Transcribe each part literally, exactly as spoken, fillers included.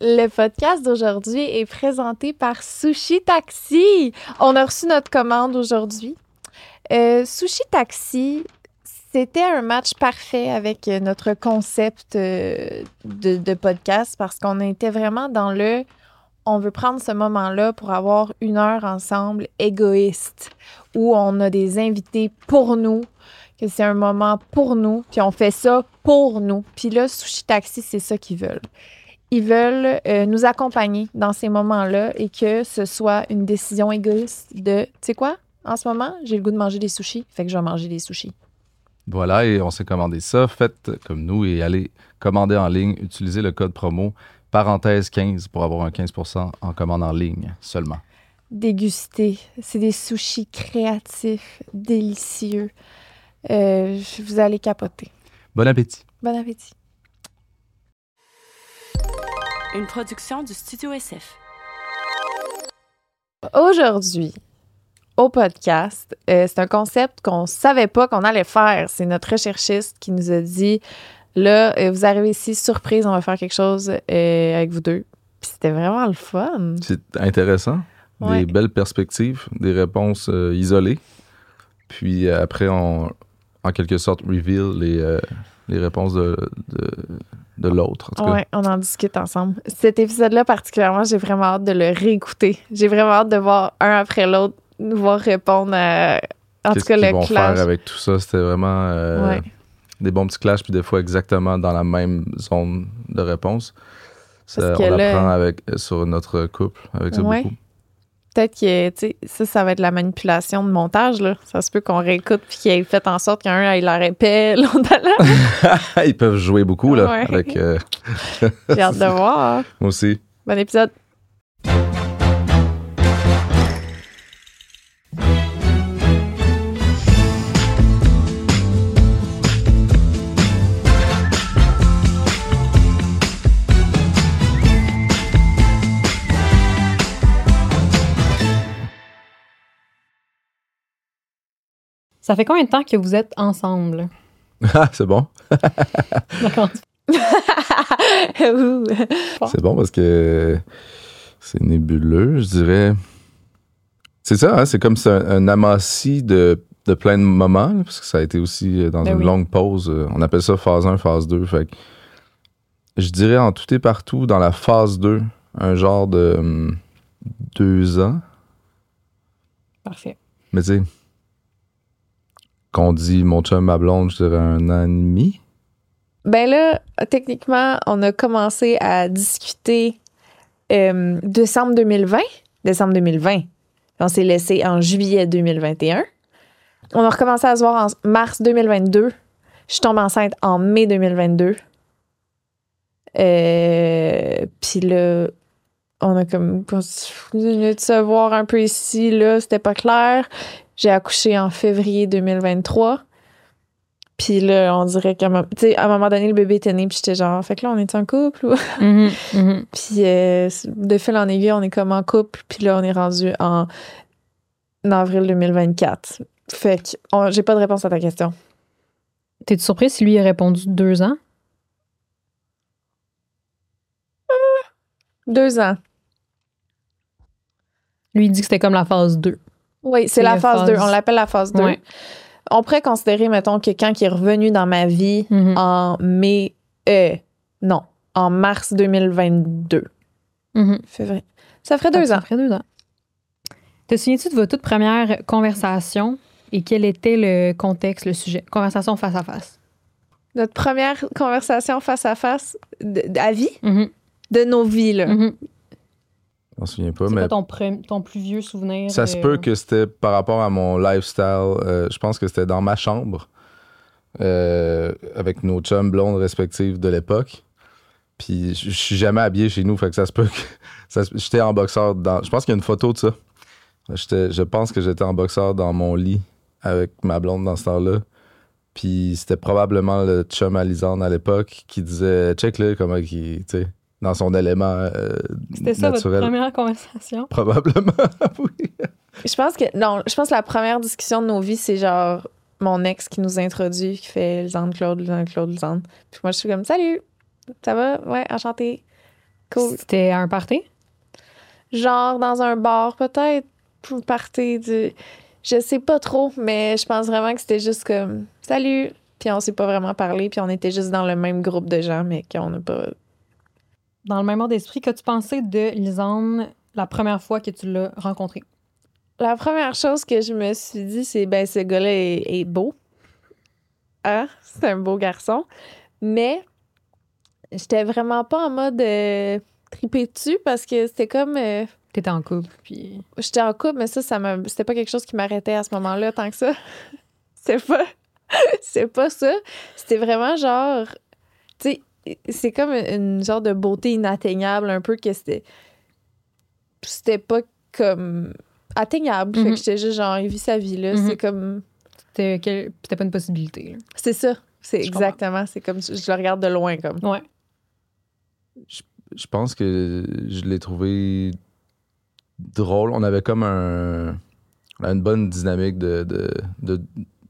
Le podcast d'aujourd'hui est présenté par Sushi Taxi. On a reçu notre commande aujourd'hui. Euh, Sushi Taxi, c'était un match parfait avec notre concept euh, de, de podcast parce qu'on était vraiment dans le... On veut prendre ce moment-là pour avoir une heure ensemble égoïste où on a des invités pour nous, que c'est un moment pour nous, puis on fait ça pour nous. Puis là, Sushi Taxi, c'est ça qu'ils veulent. Ils veulent euh, nous accompagner dans ces moments-là et que ce soit une décision égoïste de, tu sais quoi, en ce moment, j'ai le goût de manger des sushis, fait que je vais manger des sushis. Voilà, et on s'est commandé ça. Faites comme nous et allez commander en ligne. Utilisez le code promo parenthèse quinze pour avoir un quinze pour cent en commande en ligne seulement. Déguster. C'est des sushis créatifs, délicieux. Euh, vous allez capoter. Bon appétit. Bon appétit. Une production du Studio S F. Aujourd'hui, au podcast, euh, c'est un concept qu'on savait pas qu'on allait faire. C'est notre recherchiste qui nous a dit, là, euh, vous arrivez ici, surprise, on va faire quelque chose euh, avec vous deux. Puis c'était vraiment le fun. C'est intéressant. Ouais. Des belles perspectives, des réponses euh, isolées. Puis euh, après, on, en quelque sorte, reveal les, euh, les réponses de, de, de l'autre. En tout cas. Ouais, on en discute ensemble. Cet épisode-là, particulièrement, j'ai vraiment hâte de le réécouter. J'ai vraiment hâte de voir un après l'autre nous voir répondre à, en Qu'est-ce tout cas, qu'ils le vont clash. faire avec tout ça? C'était vraiment euh, Ouais. des bons petits clashs, puis des fois exactement dans la même zone de réponse. Ça, Parce que on là- apprend avec, sur notre couple avec ça Ouais. beaucoup. Peut-être que, tu sais, ça, ça va être la manipulation de montage, là. Ça se peut qu'on réécoute puis qu'il ait fait en sorte qu'un ait la répète, l'autre à la... Ils peuvent jouer beaucoup, là. Ouais. Avec, euh, J'ai hâte de voir. moi aussi. Bon épisode. Ça fait combien de temps que vous êtes ensemble? Ah, c'est bon. D'accord. Ouh. C'est bon parce que c'est nébuleux, je dirais. C'est ça, hein? C'est comme c'est un, un amassis de, de plein de moments, là, parce que ça a été aussi dans Ben une oui. longue pause. euh, On appelle ça phase un, phase deux. Fait que je dirais en tout et partout, dans la phase deux, un genre de hum, deux ans. Parfait. Mais tu sais, qu'on dit mon chum, ma blonde, je dirais un an et demi. Ben là, techniquement, on a commencé à discuter euh, décembre deux mille vingt. Décembre deux mille vingt. On s'est laissé en juillet deux mille vingt et un. On a recommencé à se voir en mars deux mille vingt-deux. Je suis tombée enceinte en mai deux mille vingt-deux. Euh, Puis là, on a comme continué de se voir un peu ici, là, c'était pas clair. J'ai accouché en février deux mille vingt-trois. Puis là, on dirait qu'à un moment, tu sais, à un moment donné, le bébé était né, puis j'étais genre, fait que là, on est un couple? Ou... Mhm, mhm. Puis euh, de fil en aiguille, on est comme en couple, puis là, on est rendu en, en avril deux mille vingt-quatre. Fait que on- j'ai pas de réponse à ta question. T'es-tu surprise si lui a répondu deux ans? Deux ans. Lui, il dit que c'était comme la phase deux. Oui, c'est C'est la la phase deux. phase- On l'appelle la phase deux. Ouais. On pourrait considérer, mettons, que quand il est revenu dans ma vie Mhm. en mai... Euh, non, en mars deux mille vingt-deux. Mhm. Février. Ça ferait deux Ça ans. ferait deux ans. Te souviens-tu de votre toute première conversation et quel était le contexte, le sujet? Conversation face à face. Notre première conversation face à face de- de- à vie, Mhm. de nos vies, là. Mhm. Je m'en souviens pas, C'est mais quoi ton, pre- ton plus vieux souvenir? ça se euh, peut que c'était par rapport à mon lifestyle. euh, je pense que c'était dans ma chambre euh, avec nos chums blondes respectives de l'époque. Puis je je suis jamais habillé chez nous, fait que ça se peut que ça se- j'étais en boxeur dans. Je pense qu'il y a une photo de ça. J'étais, je pense que j'étais en boxeur dans mon lit avec ma blonde dans ce temps-là. Puis c'était probablement le chum à Lisande à l'époque qui disait check là comment il, tu sais, dans son élément euh, C'était ça, naturel. votre première conversation? Probablement, oui. Je pense que, non, je pense que la première discussion de nos vies, c'est genre mon ex qui nous introduit, qui fait Lisande Claude, Lisande Claude, Lisande. Puis moi, je suis comme, salut, ça va? Ouais, enchanté. Cool. C'était un party? Genre dans un bar, peut-être, pour partir du... Je sais pas trop, mais je pense vraiment que c'était juste comme « Salut! » Puis on s'est pas vraiment parlé, puis on était juste dans le même groupe de gens, mais qu'on n'a pas... Dans le même ordre d'esprit, qu'as-tu pensé de Lisanne la première fois que tu l'as rencontrée? La première chose que je me suis dit, c'est « Ben, ce gars-là est, est beau. Hein? C'est un beau garçon. » Mais j'étais vraiment pas en mode euh, triper dessus parce que c'était comme... Euh, T'étais en couple, puis... J'étais en couple, mais ça, ça m'a... c'était pas quelque chose qui m'arrêtait à ce moment-là tant que ça. C'est pas... c'est pas ça. C'était vraiment genre... Tu sais, c'est comme une genre de beauté inatteignable, un peu que c'était... C'était pas comme atteignable. Mm-hmm. Fait que j'étais juste genre, il vit sa vie, là. Mm-hmm. C'est comme... C'était, quel... C'était pas une possibilité, là. C'est ça. C'est Je exactement. Comprends. C'est comme... Je le regarde de loin, comme. Ouais. Je, je pense que je l'ai trouvé drôle. On avait comme un... On a une bonne dynamique de... de, de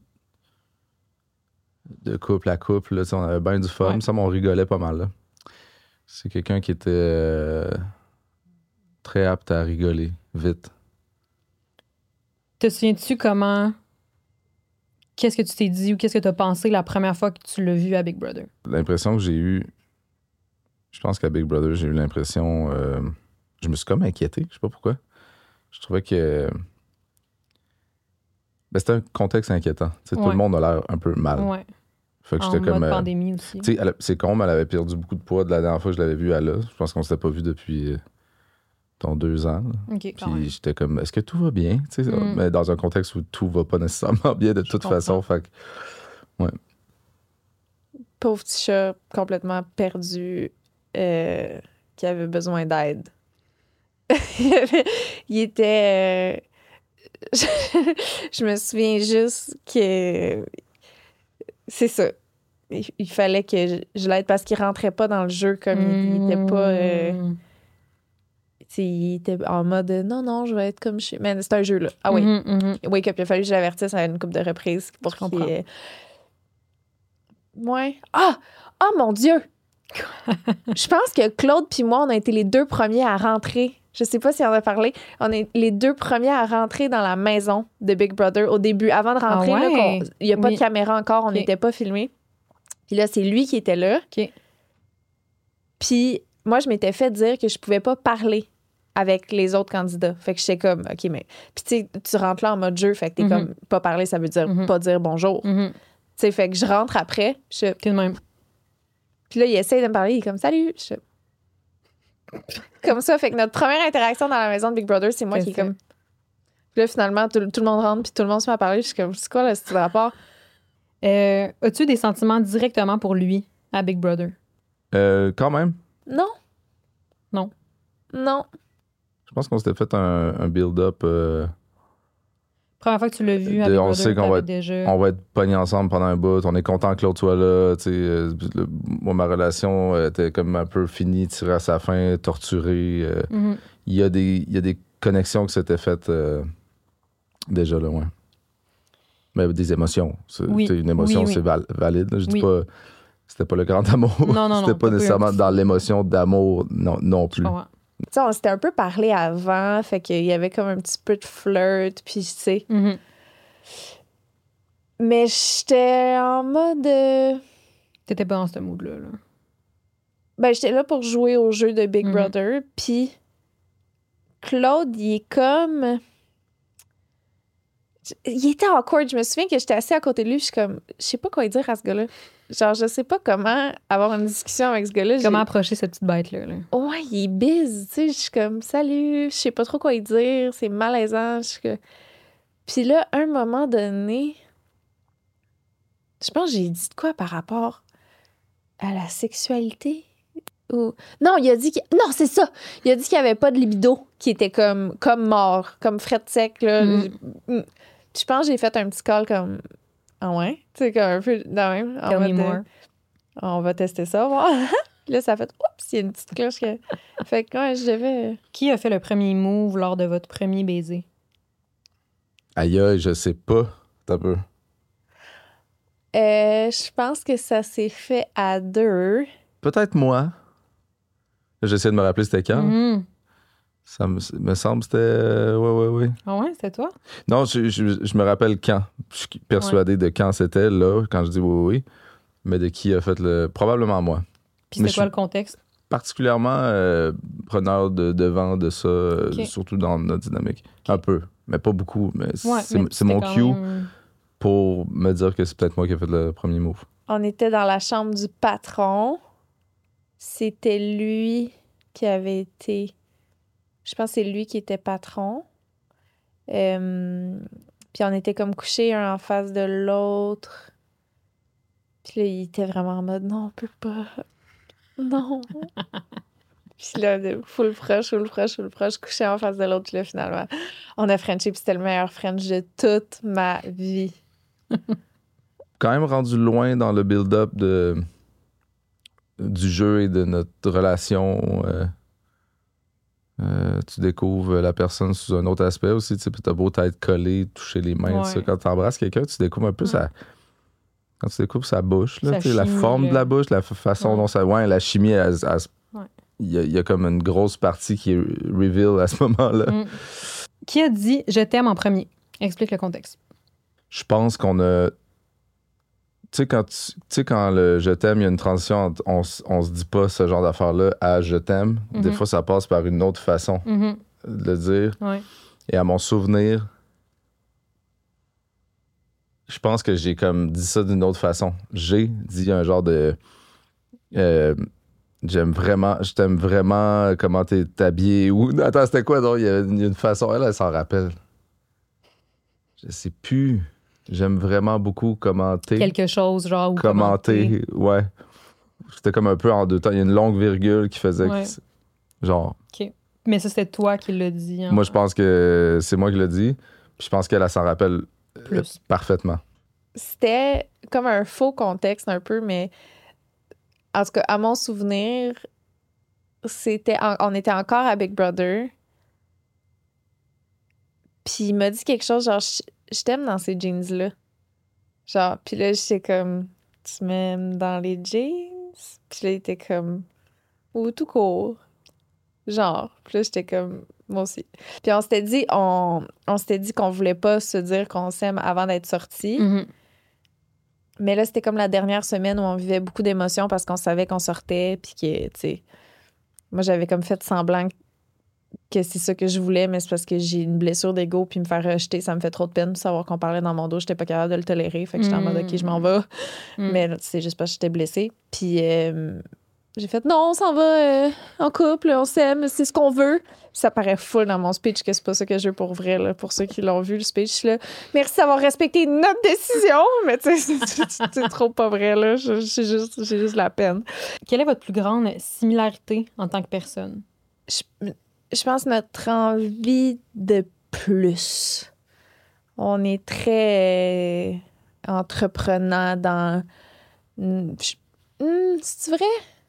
de couple à couple, là, on avait bien du fun. Ouais. Ça, on rigolait pas mal. Là. C'est quelqu'un qui était euh, très apte à rigoler vite. Te souviens-tu comment... Qu'est-ce que tu t'es dit ou qu'est-ce que tu as pensé la première fois que tu l'as vu à Big Brother? L'impression que j'ai eue... Je pense qu'à Big Brother, j'ai eu l'impression... Euh, je me suis comme inquiété, je sais pas pourquoi. Je trouvais que... Ben, c'était un contexte inquiétant. Ouais. Tout le monde a l'air un peu mal. Ouais. Fait que en j'étais mode comme, euh, pandémie aussi. Elle, c'est con, mais elle avait perdu beaucoup de poids de la dernière fois que je l'avais vue à là. Je pense qu'on s'était pas vu depuis euh, ton deux ans. Okay, puis j'étais comme, est-ce que tout va bien? Mm. Mais dans un contexte où tout va pas nécessairement bien de je toute comprends. façon. Fait que, ouais. Pauvre petit chat complètement perdu euh, qui avait besoin d'aide. Il était... Euh, je, je me souviens juste que... C'est ça. Il, il fallait que je, je l'aide parce qu'il rentrait pas dans le jeu comme mmh. il, il était pas... Euh, il était en mode non, non, je vais être comme je suis. Mais c'est un jeu, là. Ah oui. Mm-hmm, mm-hmm. Wake Up, il a fallu que je l'avertisse à une couple de reprises pour qu'il. Euh... Ouais. Ah! Oh mon Dieu! Je pense que Claude puis moi, on a été les deux premiers à rentrer. Je sais pas si on a parlé. On est les deux premiers à rentrer dans la maison de Big Brother au début. Avant de rentrer, ah ouais? il n'y a pas Mais... de caméra encore, on n'était okay. pas filmés. Puis là, c'est lui qui était là. Okay. Puis moi, je m'étais fait dire que je pouvais pas parler avec les autres candidats. Fait que j'étais comme, OK, mais... Puis tu sais, tu rentres là en mode jeu, fait que t'es mm-hmm. comme, pas parler, ça veut dire mm-hmm. pas dire bonjour. Mm-hmm. Tu sais, fait que je rentre après. Je... T'es de même. Puis là, il essaie de me parler, il est comme, salut. Je... Comme ça, fait que notre première interaction dans la maison de Big Brother, c'est moi c'est qui est comme... Puis là, finalement, tout, tout le monde rentre, puis tout le monde se met à parler. Je suis comme, c'est quoi, là, ce rapport? Euh, as-tu des sentiments directement pour lui à Big Brother? Euh, quand même. Non. Non. Non. Je pense qu'on s'était fait un, un build-up. Euh, Première fois que tu l'as vu à de, Big on Brother, sait qu'on va être, déjà... on va être pognés ensemble pendant un bout. On est content que l'autre soit là. Tu sais, euh, le, moi, ma relation était comme un peu finie, tirée à sa fin, torturée. Euh, mm-hmm. Il y a des, il y a des connexions qui s'étaient faites euh, déjà là, ouais. Mais des émotions. C'est, oui. Une émotion, oui, oui. c'est val- valide. Là. Je dis oui. pas... C'était pas le grand amour. Non, non, C'était non, pas nécessairement dans l'émotion d'amour non, non plus. Tu sais, on s'était un peu parlé avant, fait qu'il y avait comme un petit peu de flirt, puis tu sais. Mm-hmm. Mais j'étais en mode... Euh... T'étais pas dans ce mood-là, là. Ben, j'étais là pour jouer au jeu de Big mm-hmm. Brother, puis Claude, il est comme... Il était awkward. Je me souviens que j'étais assise à côté de lui, je suis comme... Je sais pas quoi dire à ce gars-là. Genre, je sais pas comment avoir une discussion avec ce gars-là. Comment j'ai... approcher cette petite bête-là, là. Ouais, il est bise, tu sais. Je suis comme, salut, je sais pas trop quoi lui dire, c'est malaisant. Je suis que... Puis là, à un moment donné, je pense que j'ai dit de quoi par rapport à la sexualité? Ou... Non, il a dit qu'il... Non, c'est ça! Il a dit qu'il n'y avait pas de libido, qui était comme, comme mort, comme fret sec, là. Mm. Je... je pense que j'ai fait un petit call comme... Ah ouais? Tu sais, comme un peu de même. Tell me more. On va tester ça, voir. Là, ça a fait... Oups! Il y a une petite cloche que... Fait que, ouais, je devais... Qui a fait le premier move lors de votre premier baiser? Aïe, aïe, je sais pas. T'as peu. Euh, je pense que ça s'est fait à deux. Peut-être moi. J'essaie de me rappeler c'était quand. Mhm. Ça me, me semble que c'était... Euh, ouais, ouais, ouais. Ah ouais, c'était toi? Non, je, je, je me rappelle quand. Je suis persuadé ouais. de quand c'était, là, quand je dis oui, oui. Mais de qui a fait le... Probablement moi. Puis c'était quoi le contexte? Particulièrement euh, preneur de devant de ça, okay. euh, surtout dans notre dynamique. Okay. Un peu, mais pas beaucoup. Mais ouais, c'est, mais c'est mon cue même... pour me dire que c'est peut-être moi qui ai fait le premier move. On était dans la chambre du patron. C'était lui qui avait été... Je pense que c'est lui qui était patron. Euh, puis on était comme couchés un en face de l'autre. Puis là, il était vraiment en mode « Non, on peut pas. Non. » Puis là, full proche, full proche, full proche, couché en face de l'autre. Puis là, finalement, on a Frenché. Puis c'était le meilleur French de toute ma vie. Quand même rendu loin dans le build-up de, du jeu et de notre relation... Euh... Euh, tu découvres la personne sous un autre aspect aussi. Tu sais, t'as beau t'être collé, toucher les mains. Ouais. Ça, quand tu embrasses quelqu'un, tu découvres un peu ouais. sa... Quand tu découvres sa bouche, là, sa chimie, la forme là. De la bouche, la façon ouais. dont ça... Ouais, la chimie, il ouais. y, y a comme une grosse partie qui est reveal à ce moment-là. Mm. Qui a dit « Je t'aime » en premier? Explique le contexte. Je pense qu'on a... Tu sais, quand, tu sais, quand le « je t'aime », il y a une transition entre on, on se dit pas ce genre d'affaires-là à « je t'aime mm-hmm. ». Des fois, ça passe par une autre façon mm-hmm. de le dire. Ouais. Et à mon souvenir, je pense que j'ai comme dit ça d'une autre façon. J'ai dit un genre de... Euh, j'aime vraiment... Je t'aime vraiment comment t'es habillé. Ou... Attends, c'était quoi, donc? Il y a une, une façon... Elle, elle s'en rappelle. Je sais plus... J'aime vraiment beaucoup commenter. Quelque chose, genre, ou commenter. Commenter, ouais. C'était comme un peu en deux temps. Il y a une longue virgule qui faisait ouais. que... Genre... OK. Mais ça, c'était toi qui l'as dit. Hein? Moi, je pense que c'est moi qui l'ai dit. Puis je pense qu'elle, elle s'en rappelle Plus. Euh, parfaitement. C'était comme un faux contexte un peu, mais... En tout cas, à mon souvenir, c'était en... on était encore à Big Brother. Puis il m'a dit quelque chose, genre... Je t'aime dans ces jeans-là. Genre, puis là, j'étais comme, tu m'aimes dans les jeans? Puis là, il était comme, ou tout court. Genre, puis là, j'étais comme, moi aussi. Puis on s'était dit, on, on s'était dit qu'on voulait pas se dire qu'on s'aime avant d'être sortis. Mm-hmm. Mais là, c'était comme la dernière semaine où on vivait beaucoup d'émotions parce qu'on savait qu'on sortait, puis que, tu sais, moi, j'avais comme fait semblant que c'est ça que je voulais, mais c'est parce que j'ai une blessure d'ego, puis me faire rejeter, ça me fait trop de peine de savoir qu'on parlait dans mon dos, j'étais pas capable de le tolérer, fait que j'étais mmh. en mode, OK, je m'en vais. Mmh. Mais là, c'est juste parce que j'étais blessée. Puis euh, j'ai fait, non, on s'en va euh, en couple, on s'aime, c'est ce qu'on veut. Puis ça paraît full dans mon speech que c'est pas ça que je veux pour vrai, là, pour ceux qui l'ont vu, le speech, là. Merci d'avoir respecté notre décision, mais tu sais, c'est, c'est trop pas vrai, là. J'ai juste, j'ai juste la peine. Quelle est votre plus grande similarité en tant que personne? Je... Je pense notre envie de plus. On est très euh, entreprenant dans... Hum, c'est vrai?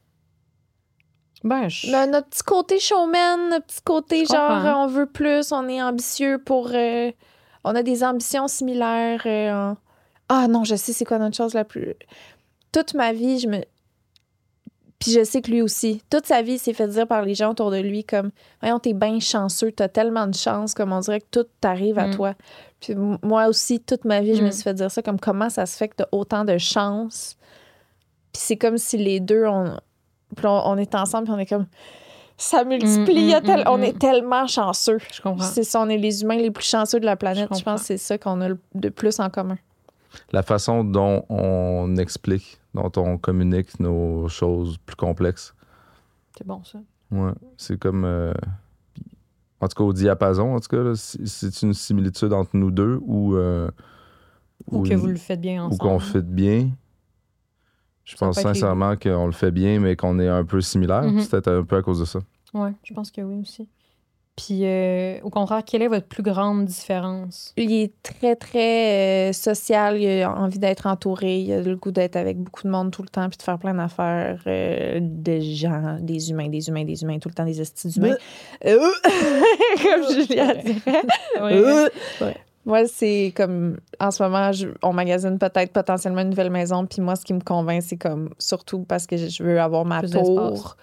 Ben, je... Le, notre petit côté showman, notre petit côté je genre comprends. On veut plus, on est ambitieux pour... Euh, on a des ambitions similaires. Euh, en... Ah non, je sais c'est quoi notre chose la plus... Toute ma vie, je me... Puis je sais que lui aussi, toute sa vie, il s'est fait dire par les gens autour de lui comme « Voyons, t'es bien chanceux, t'as tellement de chance, comme on dirait que tout t'arrive à mm. toi. » Puis m- moi aussi, toute ma vie, mm. je me suis fait dire ça, comme « Comment ça se fait que t'as autant de chance? » Puis c'est comme si les deux, on, puis on, on est ensemble, puis on est comme... Ça multiplie, mm, mm, tel- mm, on mm. est tellement chanceux. Je comprends. C'est ça, on est les humains les plus chanceux de la planète. Je, je pense que c'est ça qu'on a de plus en commun. La façon dont on explique, dont on communique nos choses plus complexes. C'est bon, ça. Ouais, c'est comme... Euh, en tout cas, au diapason, en tout cas, là, c'est une similitude entre nous deux ou... Euh, ou, ou que une, vous le faites bien ensemble. Ou qu'on fait bien. Je ça pense sincèrement qu'on le fait bien, mais qu'on est un peu similaires. Mm-hmm. C'est peut-être un peu à cause de ça. Oui, je pense que oui aussi. Puis, euh, au contraire, quelle est votre plus grande différence? Il est très, très euh, social. Il a envie d'être entouré. Il a le goût d'être avec beaucoup de monde tout le temps puis de faire plein d'affaires. Euh, des gens, des humains, des humains, des humains, tout le temps des estis d'humains. Euh, comme Julia dirait. Oui, oui. Ouais. Moi, c'est comme... En ce moment, je, on magasine peut-être potentiellement une nouvelle maison. Puis moi, ce qui me convainc, c'est comme... Surtout parce que je veux avoir ma plus tour... D'espace.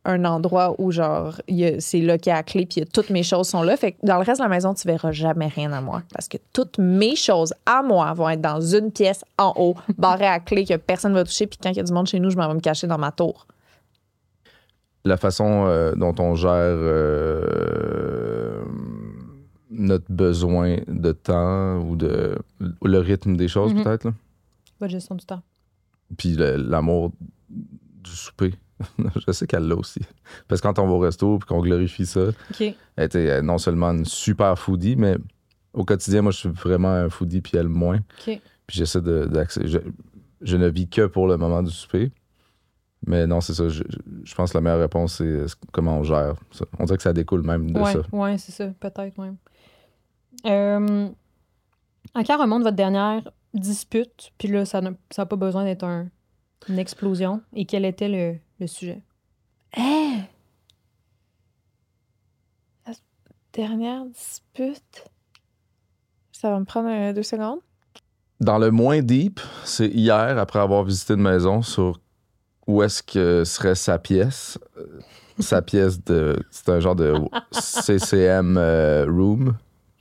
un endroit où, genre, il y a- c'est locké à clé, puis il y a- toutes mes choses sont là. Fait que dans le reste de la maison, tu verras jamais rien à moi. Parce que toutes mes choses à moi vont être dans une pièce en haut, barrée à clé, que personne ne va toucher. Puis quand il y a du monde chez nous, je m'en vais me cacher dans ma tour. La façon euh, dont on gère euh, notre besoin de temps ou de le rythme des choses, Mhm. peut-être, là. Votre gestion du temps. Puis le- l'amour du souper. Je sais qu'elle l'a aussi. Parce que quand on va au resto puis qu'on glorifie ça, OK. elle était euh, non seulement une super foodie, mais au quotidien, moi, je suis vraiment un foodie, puis elle moins. OK. Puis j'essaie de... d'accé- Je, je ne vis que pour le moment du souper. Mais non, c'est ça. Je, je- je pense que la meilleure réponse, c'est euh, comment on gère ça. On dirait que ça découle même de Ouais, ça. ouais, c'est ça, peut-être même. Euh, à quand remonte votre dernière dispute, puis là, ça n'a ça a pas besoin d'être un- une explosion, et quel était le, le sujet? Hein? La dernière dispute? Ça va me prendre euh, deux secondes. Dans le moins deep, c'est hier, après avoir visité une maison, sur où est-ce que serait sa pièce. Euh, sa pièce de... C'est un genre de C C M euh, room.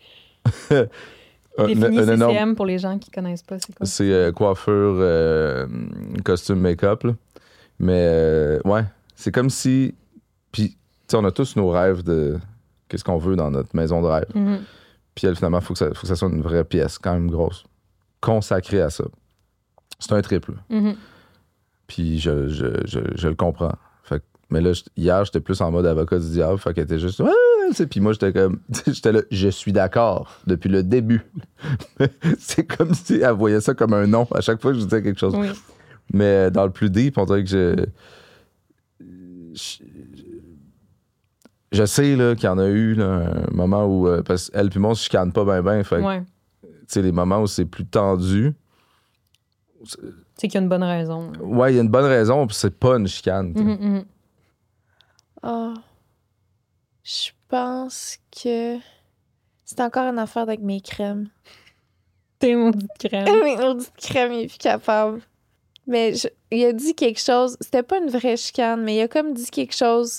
Un- Définis un énorme- C C M pour les gens qui connaissent pas, c'est quoi? C'est euh, coiffure, euh, costume, make-up. là. Mais euh, ouais, c'est comme si. Puis, tu sais, on a tous nos rêves de qu'est-ce qu'on veut dans notre maison de rêve. Mhm. Puis, elle, finalement, il faut, que ça- faut que ça soit une vraie pièce, quand même grosse, consacrée à ça. C'est un triple. Mhm. Puis, je, je, je, je le comprends. Fait que- mais là, je- hier, j'étais plus en mode avocat du diable. Fait qu'elle était juste. Ah! Tu sais, puis moi, j'étais comme. J'étais là, je suis d'accord depuis le début. C'est comme si elle voyait ça comme un non à chaque fois que je disais quelque chose. Oui. Mais dans le plus deep, on dirait que je. Je, je sais là, qu'il y en a eu là, un moment où. euh, parce qu'elle puis moi, on se chicane pas bien, bien. Fait que, Ouais. tu sais, les moments où c'est plus tendu. C'est qu'il y a une bonne raison. Ouais, il y a une bonne raison, puis c'est pas une chicane. tu sais. Mhm, mhm. Oh. Je pense que c'est encore une affaire avec mes crèmes. T'es maudite crème. Mes maudites crèmes, il est plus capable. Mais je- il a dit quelque chose. C'était pas une vraie chicane, mais il a comme dit quelque chose.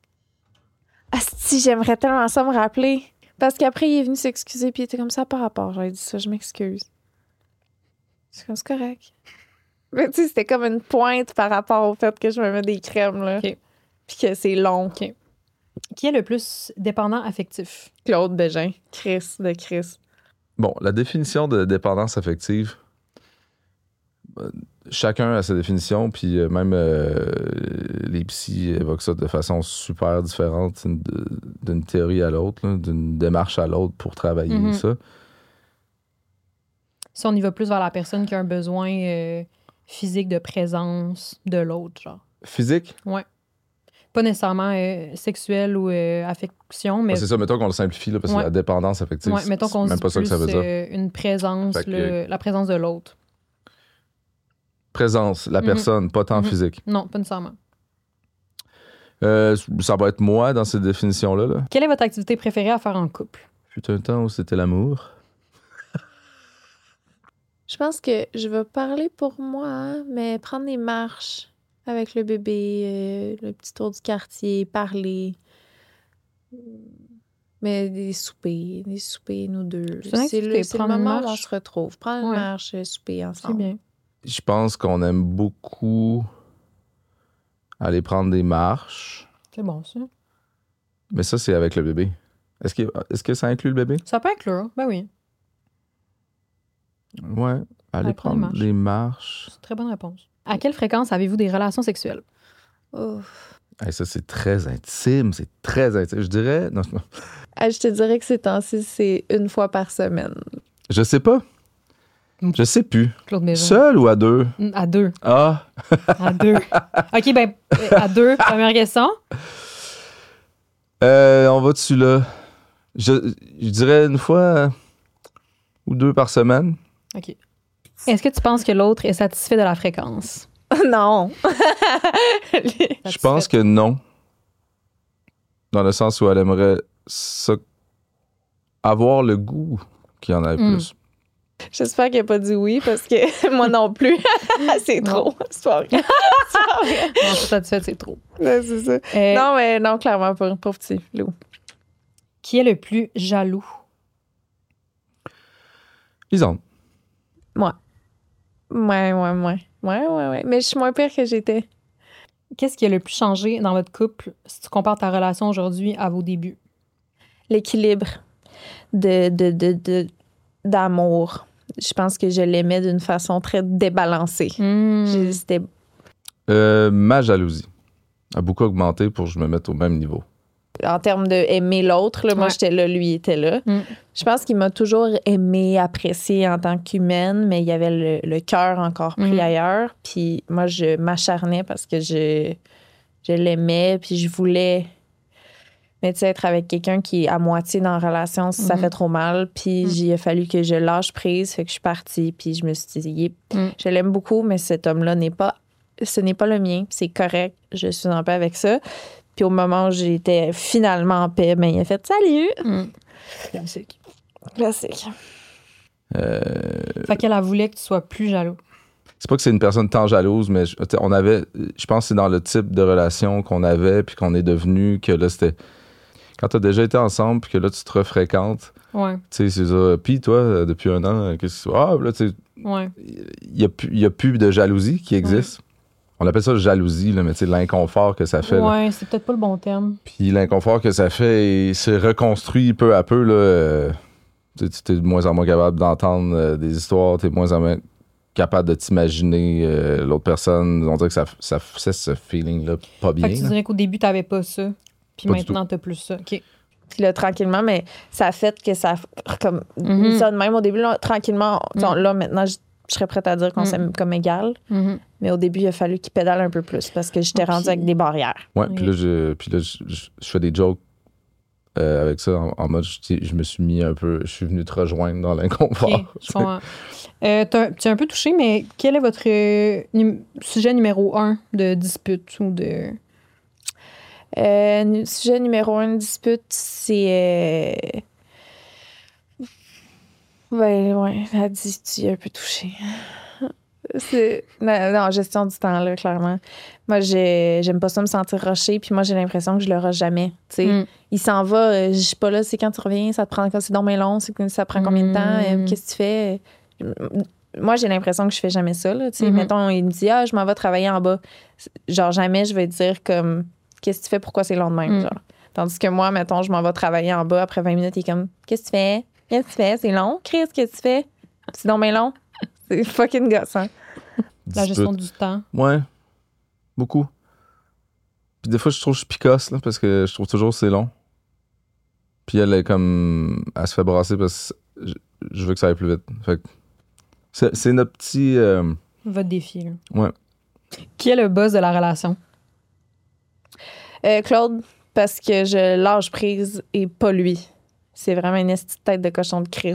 Asti, j'aimerais tellement ça me rappeler. Parce qu'après, il est venu s'excuser, puis il était comme ça par rapport. J'avais dit ça, je m'excuse. C'est comme, c'est correct. Mais tu sais, c'était comme une pointe par rapport au fait que je me mets des crèmes, là. OK. Puis que c'est long. Qui est le plus dépendant affectif? Claude Bégin. Chris de Chris. Bon, la définition de dépendance affective, euh, chacun a sa définition, puis euh, même euh, les psys évoquent ça de façon super différente d'une- d'une théorie à l'autre, là, d'une démarche à l'autre pour travailler Mhm. ça. Si on y va plus vers la personne qui a un besoin euh, physique de présence de l'autre, genre. Physique, Pas nécessairement euh, sexuel ou euh, affection, mais ah, c'est ça, mettons qu'on le simplifie, là, parce Ouais. que la dépendance affective, ouais, mettons c'est qu'on se même dit pas ça que plus ça veut dire. euh, une présence, Fait que- le- la présence de l'autre. Présence, la Mhm. personne, pas tant Mhm. physique. Non, pas nécessairement. Euh, ça va être moi dans cette définition-là. Là. Quelle est votre activité préférée à faire en couple? Fut un temps où c'était l'amour. Je pense que je vais parler pour moi, hein, mais prendre des marches avec le bébé, euh, le petit tour du quartier, parler. Mais des soupers, des soupers, nous deux. C'est une C'est activité, le, c'est le prendre une moment où on marche. se retrouve. Prendre une Ouais. marche, euh, souper C'est ensemble. bien. Je pense qu'on aime beaucoup aller prendre des marches. C'est bon, ça. Mais ça, c'est avec le bébé. Est-ce que, est-ce que ça inclut le bébé? Ça peut inclure, ben oui. Ouais. Aller Aller prendre prendre des marches. des marches. C'est une très bonne réponse. À quelle fréquence avez-vous des relations sexuelles? Oh. Hey, ça, c'est très intime. C'est très intime. Je dirais. Non, non. Ah, je te dirais que ces temps-ci, c'est une fois par semaine. Je sais pas. Je sais plus. Claude Maison. Seul ou à deux? Mm, À deux. Ah! À deux. OK, ben, euh, à deux. Première question. Euh, on va dessus là. Je, je dirais une fois euh, ou deux par semaine. OK. Est-ce que tu penses que l'autre est satisfait de la fréquence? Non! Je pense que non. Dans le sens où elle aimerait ça, avoir le goût qu'il y en ait Mm. plus. J'espère qu'elle n'a pas dit oui parce que moi non plus. C'est trop. C'est pas vrai. Non, ça, ça te fait, c'est trop. Ouais, c'est ça. Euh, Non, mais non, clairement pas. Pauvre petit Lou. Qui est le plus jaloux? Lisande. Moi. Ouais, ouais, ouais. Ouais, ouais, ouais. Mais je suis moins pire que j'étais. Qu'est-ce qui a le plus changé dans votre couple si tu compares ta relation aujourd'hui à vos débuts? L'équilibre de, de, de, de, d'amour. Je pense que je l'aimais d'une façon très débalancée. Mm. J'ai- C'était Euh, ma jalousie a beaucoup augmenté pour que je me mette au même niveau. en termes de aimer l'autre, là, moi Ouais. j'étais là, lui était là. Mm. Je pense qu'il m'a toujours aimé, apprécié en tant qu'humaine, mais il y avait le, le cœur encore pris Mm. ailleurs. Puis moi, je m'acharnais parce que je, je l'aimais, puis je voulais. Mais tu sais, être avec quelqu'un qui est à moitié dans la relation, ça Mhm. fait trop mal. Puis Mm. il a fallu que je lâche prise, fait que je suis partie. Puis je me suis dit, Yep, Mm. je l'aime beaucoup, mais cet homme-là n'est pas, ce n'est pas le mien. Puis c'est correct, je suis en paix avec ça. Puis au moment où j'étais finalement en paix, ben, il a fait salut. Mm. Classique. Classique. Euh, Fait qu'elle a voulu que tu sois plus jaloux. c'est pas que c'est une personne tant jalouse, mais je, tu sais, on avait, je pense que c'est dans le type de relation qu'on avait puis qu'on est devenu que là, c'était quand t'as déjà été ensemble puis que là, tu te refréquentes, Ouais, tu sais, c'est ça. Puis toi, euh, depuis un an, qu'est-ce que ah, là, tu sais, ouais. il y a, plus- il y a plus de jalousie qui existe. On appelle ça jalousie, là, mais tu sais, l'inconfort que ça fait. là. Ouais, c'est peut-être pas le bon terme. Puis l'inconfort que ça fait, il s'est reconstruit peu à peu. Là, euh, tu es de moins en moins capable d'entendre euh, des histoires, tu es de moins en moins capable de t'imaginer euh, l'autre personne. On dirait que ça, ça fait ce feeling-là pas bien. Fait que tu là. dirais qu'au début, t'avais pas ça. Puis Pas du maintenant, t'as plus ça. OK. Puis là, tranquillement, mais ça a fait que ça. Comme, Mhm. ça de même au début, là, tranquillement, tu sais, Mhm. là, maintenant, je, je serais prête à dire qu'on Mhm. s'aime comme égal. Mhm. Mais au début, il a fallu qu'il pédale un peu plus parce que j'étais Oh, rendue puis- avec des barrières. Ouais, Oui. puis là, je, puis là, je, je- je fais des jokes euh, avec ça en, en mode, je, je me suis mis un peu, je suis venu te rejoindre dans l'inconfort. OK. Ils sont en- Euh, t'as- tu es un peu touché, mais quel est votre euh, num- sujet numéro un de dispute ou de. Euh, nu- sujet numéro un de dispute, c'est. Euh... Ben, ouais, elle dit, tu es un peu touché. C'est. Non, non, gestion du temps, là, clairement. Moi, j'ai- j'aime pas ça me sentir rushée, puis moi, j'ai l'impression que je le rush jamais. Tu sais, Mm. il s'en va, euh, je suis pas là, c'est quand tu reviens, ça te prend, c'est donc bien long, c'est que ça prend combien de temps, euh, Mm. qu'est-ce que tu fais? Moi, j'ai l'impression que je fais jamais ça, là. Tu sais, Mhm. mettons, il me dit, ah, je m'en vais travailler en bas. Genre, jamais je vais dire comme, qu'est-ce que tu fais, pourquoi c'est long de même, Mm. genre. Tandis que moi, mettons, je m'en vais travailler en bas, après vingt minutes, il est comme, qu'est-ce que tu fais? Qu'est-ce que tu fais? C'est long? Chris, qu'est-ce que tu fais? C'est donc bien long? C'est fucking gossant. La gestion Dispute. du temps. Ouais, beaucoup. Puis des fois, je trouve que je picosse, là, parce que je trouve toujours que c'est long. Puis elle est comme. Elle se fait brasser parce que je, je veux que ça aille plus vite. Fait que c'est, c'est notre petit. euh, Votre défi. Là. Ouais. Qui est le boss de la relation? Euh, Claude, parce que je lâche prise et pas lui. C'est vraiment une esti de tête de cochon de Chris.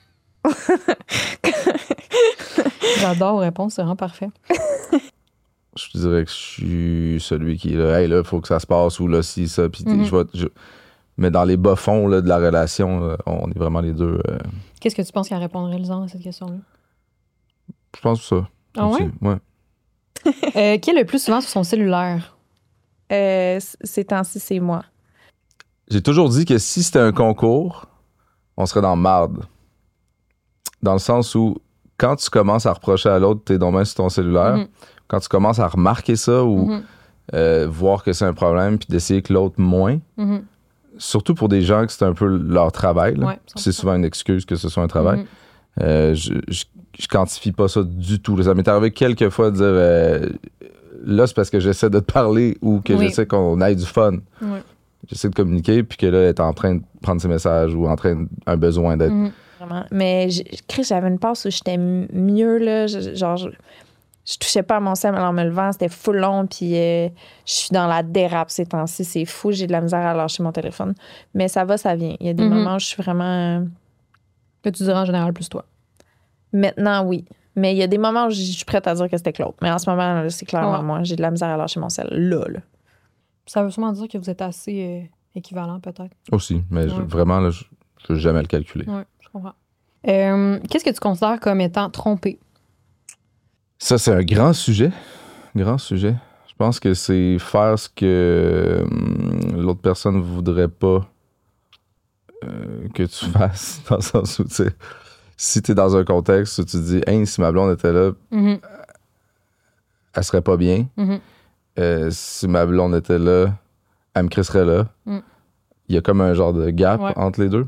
J'adore vos réponses, c'est vraiment parfait. Je dirais que je suis celui qui est là, hey, là, faut que ça se passe, ou là, si, ça. Puis Mhm. je vais. je- Mais dans les bas-fonds là, de la relation, là, on est vraiment les deux. euh, Qu'est-ce que tu penses qu'elle répondrait, Lisanne, à cette question-là? je pense ça. Ah ouais? aussi. Ouais. Euh, qui est le plus souvent sur son cellulaire? Euh, c- ces temps-ci, c'est moi. J'ai toujours dit que si c'était un concours, on serait dans marde. Dans le sens où, quand tu commences à reprocher à l'autre tes domaines sur ton cellulaire, Mhm. quand tu commences à remarquer ça ou Mhm. euh, voir que c'est un problème puis d'essayer que l'autre moins, Mhm. surtout pour des gens que c'est un peu leur travail, là. Ouais, Puis cent pour c'est cent. souvent une excuse que ce soit un travail, Mhm. euh, je, je, je quantifie pas ça du tout. Ça m'est arrivé quelques fois de dire euh, là, c'est parce que j'essaie de te parler ou que Oui. j'essaie qu'on ait du fun. Ouais. J'essaie de communiquer, puis que là, elle est en train de prendre ses messages ou en train de, un besoin d'être. Mhm. Vraiment. Mais j'ai- Chris, j'avais une passe où j'étais m- mieux, là. Je- genre, je, je touchais pas à mon sel en me levant. C'était full long, puis euh, je suis dans la dérape ces temps-ci. C'est fou. J'ai de la misère à lâcher mon téléphone. Mais ça va, ça vient. Il y a des Mhm. moments où je suis vraiment... euh, Que tu dirais en général plus toi. Maintenant, oui. Mais il y a des moments où je suis prête à dire que c'était Claude. Mais en ce moment, là, c'est clairement Ouais. moi. J'ai de la misère à lâcher mon sel. Là, là. Ça veut sûrement dire que vous êtes assez euh, équivalents, peut-être. Aussi, mais je- Ouais. vraiment, là, je ne veux jamais le calculer. Oui, je comprends. Euh, Qu'est-ce que tu considères comme étant trompé? Ça, c'est un grand sujet. Grand sujet. Je pense que c'est faire ce que hum, l'autre personne voudrait pas euh, que tu fasses, dans le sens où, tu sais, si t'es dans un contexte où tu te dis, hey, si ma blonde était là, Mm-hmm. elle serait pas bien. Mm-hmm. Euh, si ma blonde était là, elle me crisserait là. Mm. Il y a comme un genre de gap Ouais. entre les deux.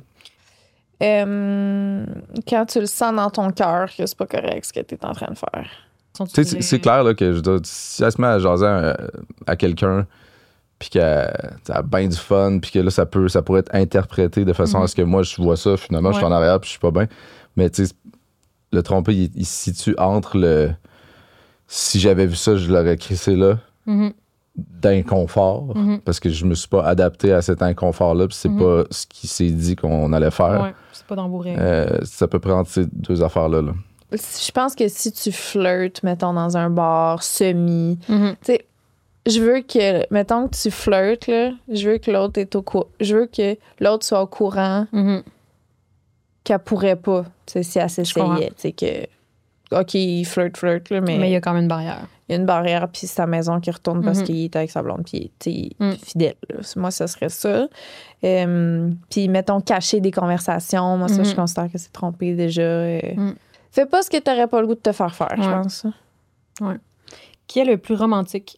Euh, quand tu le sens dans ton cœur que c'est pas correct ce que tu es en train de faire. Tu Tu sais, c'est, c'est clair là, que je veux dire, si elle se met à jaser à, à quelqu'un, puis qu'elle a bien du fun, puis que là, ça, peut, ça pourrait être interprété de façon Mhm. à ce que moi, je vois ça, finalement, je suis Ouais. en arrière, puis je suis pas bien. Mais tu sais, le trompé, il, il se situe entre le. Si j'avais vu ça, je l'aurais crissé là, Mm-hmm. d'inconfort, Mhm. parce que je me suis pas adapté à cet inconfort-là, puis c'est Mhm. pas ce qui s'est dit qu'on allait faire. Ouais, c'est pas d'embourrer. Euh, c'est à peu près entre ces deux affaires-là. Là. Je pense que si tu flirtes, mettons, dans un bar semi, Mhm. je veux que, mettons que tu flirtes, là, je veux que l'autre est au courant. Je veux que l'autre soit au courant Mhm. qu'elle pourrait pas, tu sais, si elle comprends. s'essayait. Tu sais, que, OK, il flirte, flirte, là, mais Mais il y il a quand même une barrière. y a une barrière, puis c'est sa maison qui retourne parce Mhm. qu'il est avec sa blonde, puis tu sais, il est Mm. fidèle. là. Moi, ça serait ça. Euh, puis, mettons, cacher des conversations. Moi, ça, Mhm. je considère que c'est trompé déjà. Euh, Mm. Fais pas ce que t'aurais pas le goût de te faire faire, je Ouais. pense. Qui est le plus romantique?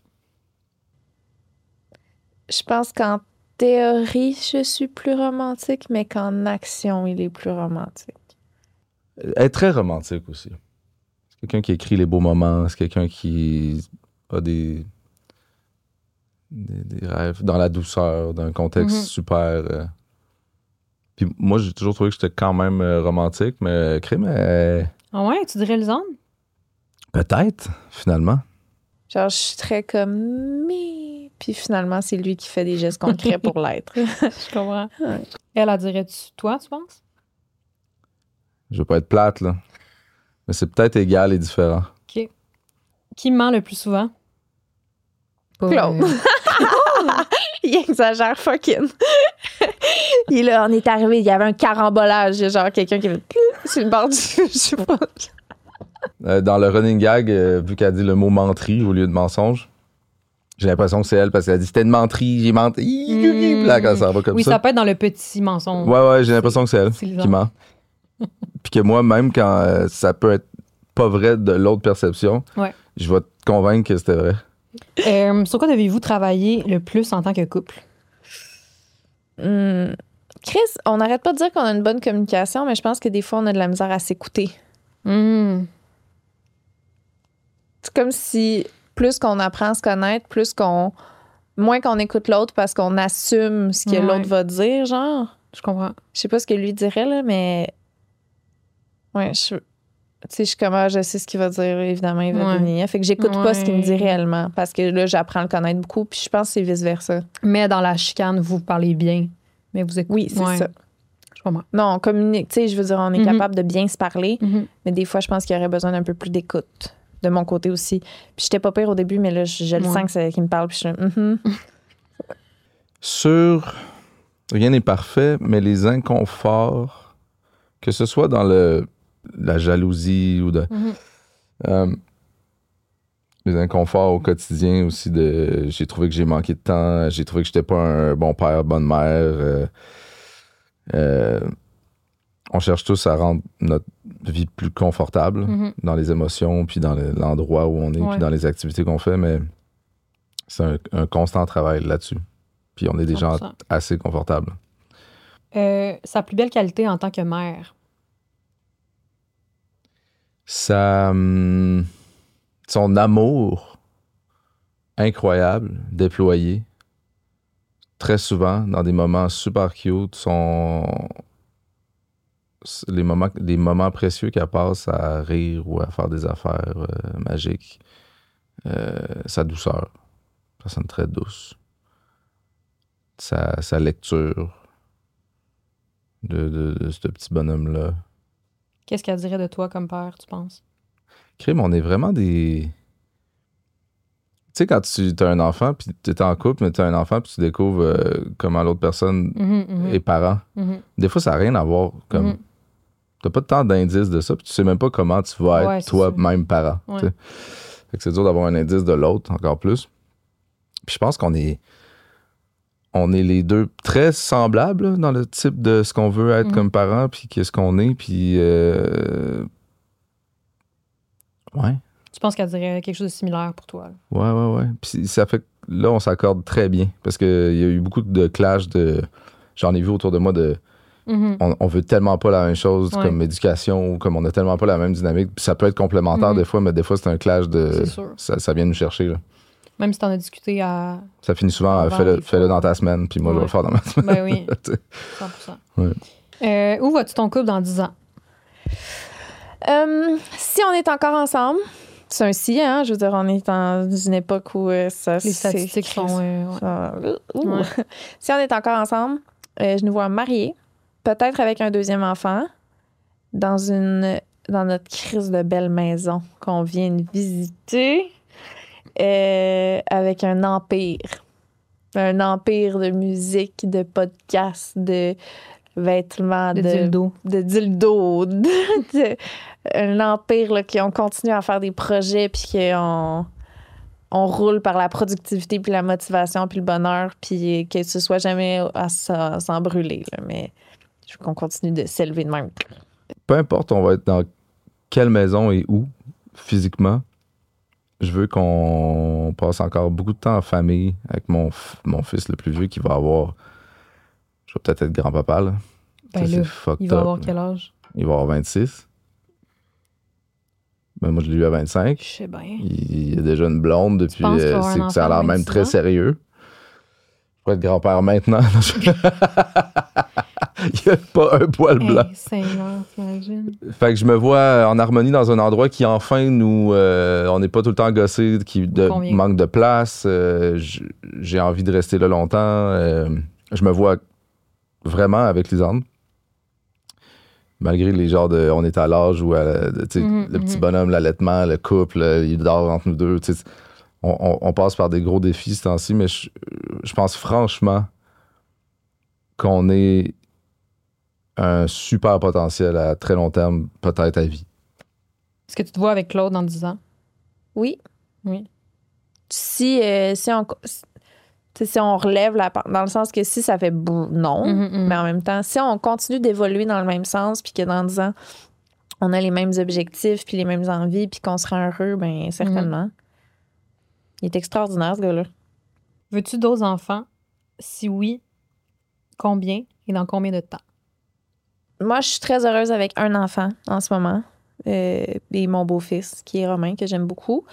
Je pense qu'en théorie, je suis plus romantique, mais qu'en action, il est plus romantique. Elle est très romantique aussi. C'est quelqu'un qui écrit les beaux moments, c'est quelqu'un qui a des, des, des rêves dans la douceur, dans un contexte Mhm. super. euh. Puis moi, j'ai toujours trouvé que j'étais quand même euh, romantique, mais crime, euh, Ah ouais, tu dirais Lisanne? peut-être, finalement. Genre, je suis très comme, mais. Puis finalement, c'est lui qui fait des gestes concrets pour l'être. Je comprends. Ouais. Elle, elle dirait-tu toi, tu penses? Je veux pas être plate, là. Mais c'est peut-être égal et différent. OK. Qui ment le plus souvent? Pas, Claude. euh, Il exagère fucking. Il est là, on est arrivé, il y avait un carambolage. Il y a genre quelqu'un qui avait sur le bord du. Je sais pas. Euh, dans le running gag, euh, vu qu'elle dit le mot menterie au lieu de mensonge, j'ai l'impression que c'est elle parce qu'elle dit c'était une menterie, j'ai menti. Mm. Puis là, quand ça va comme oui, ça. ça peut être dans le petit mensonge. Ouais, ouais, j'ai l'impression que c'est elle C'est le qui genre. ment. Puis que moi, même quand euh, ça peut être pas vrai de l'autre perception, Ouais. je vais te convaincre que c'était vrai. Euh, sur quoi devez-vous travailler le plus en tant que couple? Hum. Chris, on n'arrête pas de dire qu'on a une bonne communication, mais je pense que des fois, on a de la misère à s'écouter. Hum. C'est comme si plus qu'on apprend à se connaître, plus qu'on. Moins qu'on écoute l'autre parce qu'on assume ce que Ouais. l'autre va dire, genre. Je comprends. Je sais pas ce que lui dirait, là, mais. Ouais, je. Tu sais, je suis comme, ah, je sais ce qu'il va dire, évidemment, il va Ouais. venir. Fait que j'écoute pas ce qu'il me dit Ouais. réellement parce que là, j'apprends à le connaître beaucoup, puis je pense que c'est vice-versa. Mais dans la chicane, vous parlez bien. Mais vous écoutez. Oui, c'est Ouais. ça. Je comprends. Non, on communique. Tu sais, je veux dire, on est Mhm. capable de bien se parler, Mhm. mais des fois, je pense qu'il y aurait besoin d'un peu plus d'écoute de mon côté aussi. Puis j'étais pas pire au début, mais là, je, je le Ouais. sens que c'est qu'il me parle, puis je suis là, mhm. Sur rien n'est parfait, mais les inconforts, que ce soit dans le la jalousie ou de Mhm. euh, les inconforts au quotidien aussi de j'ai trouvé que j'ai manqué de temps, j'ai trouvé que j'étais pas un bon père, bonne mère. euh, euh, on cherche tous à rendre notre vie plus confortable Mhm. dans les émotions, puis dans le- l'endroit où on est, Ouais. puis dans les activités qu'on fait, mais c'est un, un constant travail là-dessus. Puis on est des gens cent pour cent. assez confortables. Euh, sa plus belle qualité en tant que mère? Ça, hum, son amour incroyable, déployé, très souvent dans des moments super cute, son, les moments, des moments précieux qu'elle passe à rire ou à faire des affaires euh, magiques, euh, sa douceur, ça sonne très douce, sa, sa lecture de, de, de ce petit bonhomme-là. Qu'est-ce qu'elle dirait de toi comme père, tu penses? Crime, on est vraiment des... Tu sais, quand tu as un enfant, puis tu es en couple, mais tu as un enfant, puis tu découvres euh, comment l'autre personne Mhm, mhm, est parent. mhm. Des fois, ça n'a rien à voir. Comme, Mhm. t'as pas tant d'indices de ça, puis tu sais même pas comment tu vas être Ouais, c'est toi-même sûr. parent. Ouais. tu sais. Fait que c'est dur d'avoir un indice de l'autre, encore plus. Puis je pense qu'on est... On est les deux très semblables là, dans le type de ce qu'on veut être Mm. comme parents, puis qu'est-ce qu'on est, puis... Euh... Ouais. Tu penses qu'elle dirait quelque chose de similaire pour toi? Là? Ouais, ouais, ouais. Puis ça fait que là, on s'accorde très bien. Parce qu'il y a eu beaucoup de clashs de. J'en ai vu autour de moi de. Mm-hmm. On, on veut tellement pas la même chose Ouais. comme éducation ou comme on a tellement pas la même dynamique. Puis ça peut être complémentaire Mhm. des fois, mais des fois, c'est un clash de. C'est sûr. Ça, ça vient nous chercher. Là. Même si t'en as discuté à... Ça finit souvent à Avant, fais-le, il faut- fais-le dans ta semaine, puis moi, je vais Ouais. le faire dans ma semaine. Ben oui, Tu sais. cent pour cent. Ouais. Euh, où vas-tu ton couple dans dix ans? Euh, si on est encore ensemble, c'est un si, hein? Je veux dire, on est dans une époque où euh, ça... Les c'est- statistiques sont... euh, ouais. ça- ouh. Ouais. Si on est encore ensemble, euh, je nous vois mariés, peut-être avec un deuxième enfant, dans une dans notre crise de belle maison qu'on vient de visiter, euh, avec un empire. Un empire de musique, de podcasts, de vêtements, De de, dildo. de dildo, de, de- un empire là, qui on continue à faire des projets puis qu'on on roule par la productivité puis la motivation puis le bonheur puis que ce soit jamais à s'en s'en brûler là. Mais je veux qu'on continue de s'élever de même. Peu importe, on va être dans quelle maison et où, physiquement. Je veux qu'on passe encore beaucoup de temps en famille avec mon, f- mon fils le plus vieux qui va avoir. Je vais peut-être être grand-papa, là. Ben Ça, là, c'est fucked il va up, avoir là. quel âge? Il va avoir vingt-six. Ben, moi, je l'ai eu à vingt-cinq. Je sais bien. Il y a déjà une blonde depuis. penses qu'il va euh, avoir c'est un que ça a enfant à l'air même vingt-six très ans? sérieux. Je pourrais être grand-père maintenant. Il n'y a pas un poil blanc. Hey, Seigneur, t'imagines? Fait que je me vois en harmonie dans un endroit qui enfin nous euh, on n'est pas tout le temps gossé, qui de, Convient. manque de place. euh, j- j'ai envie de rester là longtemps. euh, je me vois vraiment avec Lisande. Malgré les genres de. On est à l'âge où euh, tu sais, Mhm, le petit mhm. bonhomme, l'allaitement, le couple, euh, il dort entre nous deux. tu sais, On, on- on passe par des gros défis ce temps-ci, mais je, je pense franchement qu'on est un super potentiel à très long terme, peut-être à vie. Est-ce que tu te vois avec Claude dans dix ans? Oui. Oui. Si euh, si on tu sais, si on relève la par- dans le sens que si ça fait bou- non, Mhm, mhm. mais en même temps, si on continue d'évoluer dans le même sens puis que dans dix ans, on a les mêmes objectifs puis les mêmes envies puis qu'on sera heureux, ben certainement. Il est extraordinaire, ce gars-là. Veux-tu d'autres enfants? Si oui, combien et dans combien de temps? Moi, je suis très heureuse avec un enfant en ce moment. Euh, et mon beau-fils, qui est Romain, que j'aime beaucoup.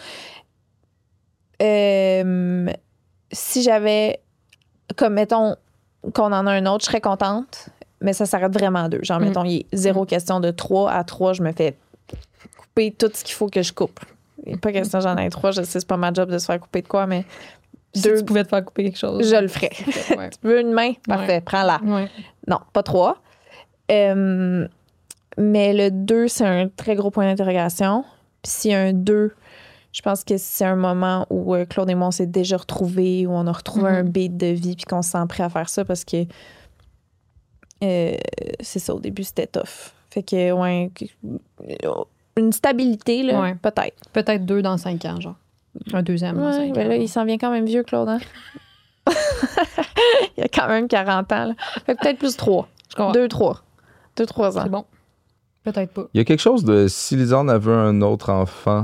Euh, si j'avais, comme mettons qu'on en a un autre, je serais contente, mais ça s'arrête vraiment à deux. Genre, Mm. mettons, il est zéro question de trois à trois, je me fais couper tout ce qu'il faut que je coupe. Il n'est pas question j'en ai trois, je sais, c'est pas ma job de se faire couper de quoi, mais Si deux, tu pouvais te faire couper quelque chose. je le ferais. Ouais. Tu veux une main? Parfait, Ouais. prends-la. Ouais. Non, pas trois. Euh, mais le deux, c'est un très gros point d'interrogation. Puis s'il y a un deux, je pense que c'est un moment où euh, Claude et moi, on s'est déjà retrouvés, où on a retrouvé Mhm. un beat de vie, puis qu'on se sent prêt à faire ça parce que euh, c'est ça, au début, c'était tough. Fait que, ouais, que- une stabilité, là, Ouais. peut-être. Peut-être deux dans cinq ans, genre. Un deuxième dans Ouais, cinq ben ans. là, il s'en vient quand même vieux, Claude. Hein? il a quand même quarante ans. Là. Fait que peut-être plus trois. Je comprends. Deux, trois. Deux, trois ans. C'est bon. Peut-être pas. Il y a quelque chose de si Lisande avait un autre enfant,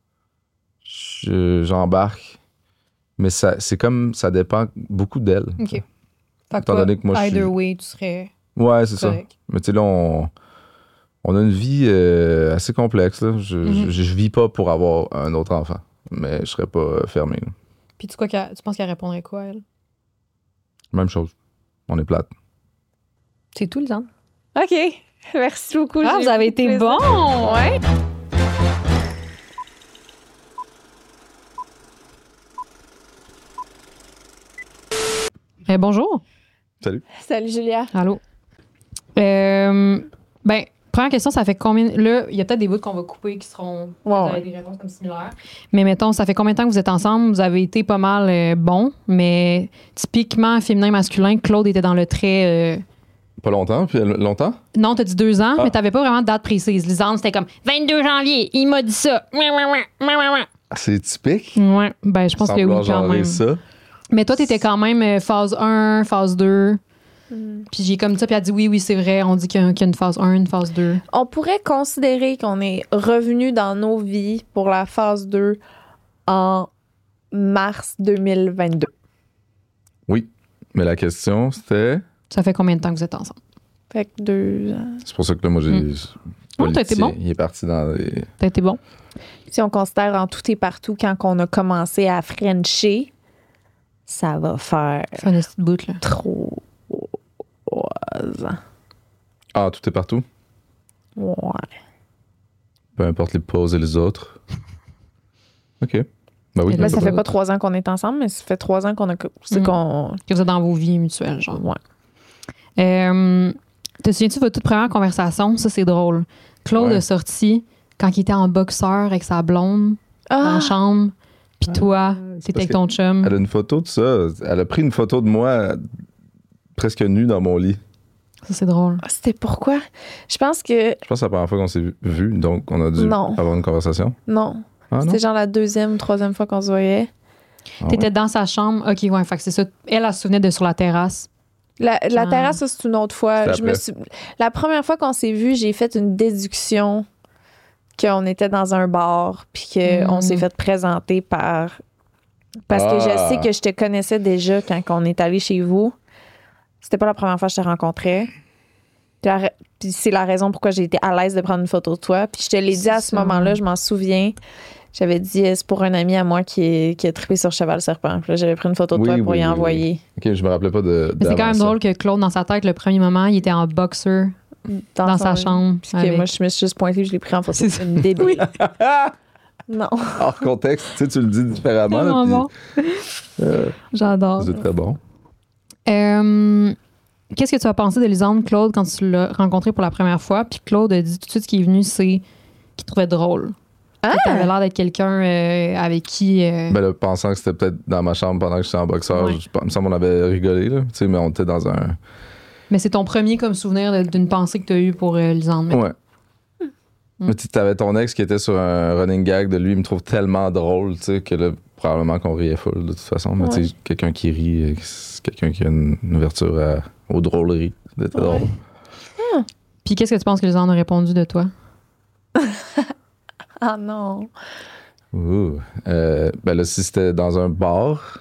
je- j'embarque. Mais ça, c'est comme ça dépend beaucoup d'elle. OK. Fait que Étant toi, donné que moi, je either suis- way, tu serais Ouais, c'est ça. correct. Mais tu sais, là, on, on a une vie euh, assez complexe. Là. Je, Mhm. je, je vis pas pour avoir un autre enfant. Mais je serais pas euh, fermé. là. Puis tu, quoi qu'elle- tu penses qu'elle répondrait quoi, elle? Même chose. On est plate. C'est tout, Lisande. OK. Merci beaucoup. Ah, j'ai vous avez beaucoup de été plaisir. bon! Ouais. Eh, bonjour. Salut. Salut, Julia. Allô. Euh, ben, première question, ça fait combien... Là, il y a peut-être des bouts qu'on va couper qui seront... Ouais, vous avez ouais. des réponses comme similaires. Mais mettons, ça fait combien de temps que vous êtes ensemble? Vous avez été pas mal euh, bons, mais typiquement féminin-masculin, Claude était dans le trait... euh, Pas longtemps, puis euh, longtemps? Non, t'as dit deux ans, Ah. mais t'avais pas vraiment de date précise. Lisande, c'était comme vingt-deux janvier, il m'a dit ça. C'est typique. Ouais, ben je pense Sans que oui, vouloir quand genrer même. ça. Mais toi, t'étais quand même euh, phase un, phase deux. Mm. Puis j'ai comme ça, puis elle a dit oui, oui, c'est vrai, on dit qu'il y a, qu'il y a une phase un, une phase deux. On pourrait considérer qu'on est revenu dans nos vies pour la phase deux en mars deux mille vingt-deux. Oui. Mais la question, c'était. Ça fait combien de temps que vous êtes ensemble? Fait que deux ans. C'est pour ça que là, moi, j'ai. Mm. Pas Oh, le t'as été tien. bon. Il est parti dans les. T'as été bon. Si on considère en tout et partout quand on a commencé à frencher, ça va faire Fais une petite bout, là. trois ans. Ah, tout est partout? Ouais. Peu importe les pauses et les autres. OK. Ben oui. Là, ça fait pas pas trois ans qu'on est ensemble, mais ça fait trois ans qu'on a. C'est Mm. qu'on. Que vous êtes dans vos vies mutuelles, genre. Ouais. Euh, te souviens-tu de votre toute première conversation? Ça, c'est drôle. Claude Ouais. a sorti quand il était en boxeur avec sa blonde dans Ah! la chambre. Puis toi, t'étais parce avec ton chum. Elle a une photo de ça. Elle a pris une photo de moi presque nue dans mon lit. Ça, c'est drôle. C'était pourquoi? Je pense que. Je pense que c'est la première fois qu'on s'est vu, donc on a dû Non. avoir une conversation. Non. Ah non? C'était genre la deuxième ou troisième fois qu'on se voyait. Ah ouais. T'étais dans sa chambre. OK, ouais, fait que c'est ça. Elle, elle se souvenait de sur la terrasse. La, la Ah. terrasse, ça, c'est une autre fois. C'était Je me après. suis... La première fois qu'on s'est vu, j'ai fait une déduction qu'on était dans un bar puis qu'on Mm. s'est fait présenter par... Parce que je Ah. sais que je te connaissais déjà quand on est allé chez vous. C'était pas la première fois que je te rencontrais. Puis la ra- puis c'est la raison pourquoi j'ai été à l'aise de prendre une photo de toi. Puis je te l'ai dit à ce C'est ça. moment-là, je m'en souviens. J'avais dit, euh, c'est pour un ami à moi qui, est, qui a trippé sur Cheval Serpent. Puis là, j'avais pris une photo de Oui, toi pour oui, y oui, envoyer. OK, je me rappelais pas de. Mais c'est quand d'avant même ça. drôle que Claude, dans sa tête, le premier moment, il était en boxer dans, son- sa chambre. Puis que avec- moi, je me suis juste pointée, je l'ai pris en photo. C'est C'est une débile. Non. Hors contexte, tu sais, tu le dis différemment. là, Tellement puis, bon. euh, J'adore. c'est très bon. Euh, Qu'est-ce que tu as pensé de Lisande, Claude, quand tu l'as rencontré pour la première fois? Puis Claude a dit tout de suite ce qui est venu, c'est qu'il trouvait drôle. Ah! Tu avais l'air d'être quelqu'un euh, avec qui. euh, Ben là, pensant que c'était peut-être dans ma chambre pendant que j'étais en boxeur, Ouais. je, il me semble qu'on avait rigolé, là, tu sais, mais on était dans un. Mais c'est ton premier comme souvenir de- d'une pensée que tu as eue pour euh, Lisande. mettons. Ouais. Mais tu avais ton ex qui était sur un running gag de lui, il me trouve tellement drôle, tu sais, que là, probablement qu'on riait full de toute façon. Mais tu sais, quelqu'un qui rit, euh, c'est quelqu'un qui a une, une ouverture à- aux drôleries. C'était Ouais. drôle. Puis qu'est-ce que tu penses que Lisande a répondu de toi? Ah non. Ouh. Euh, ben là, si c'était dans un bar,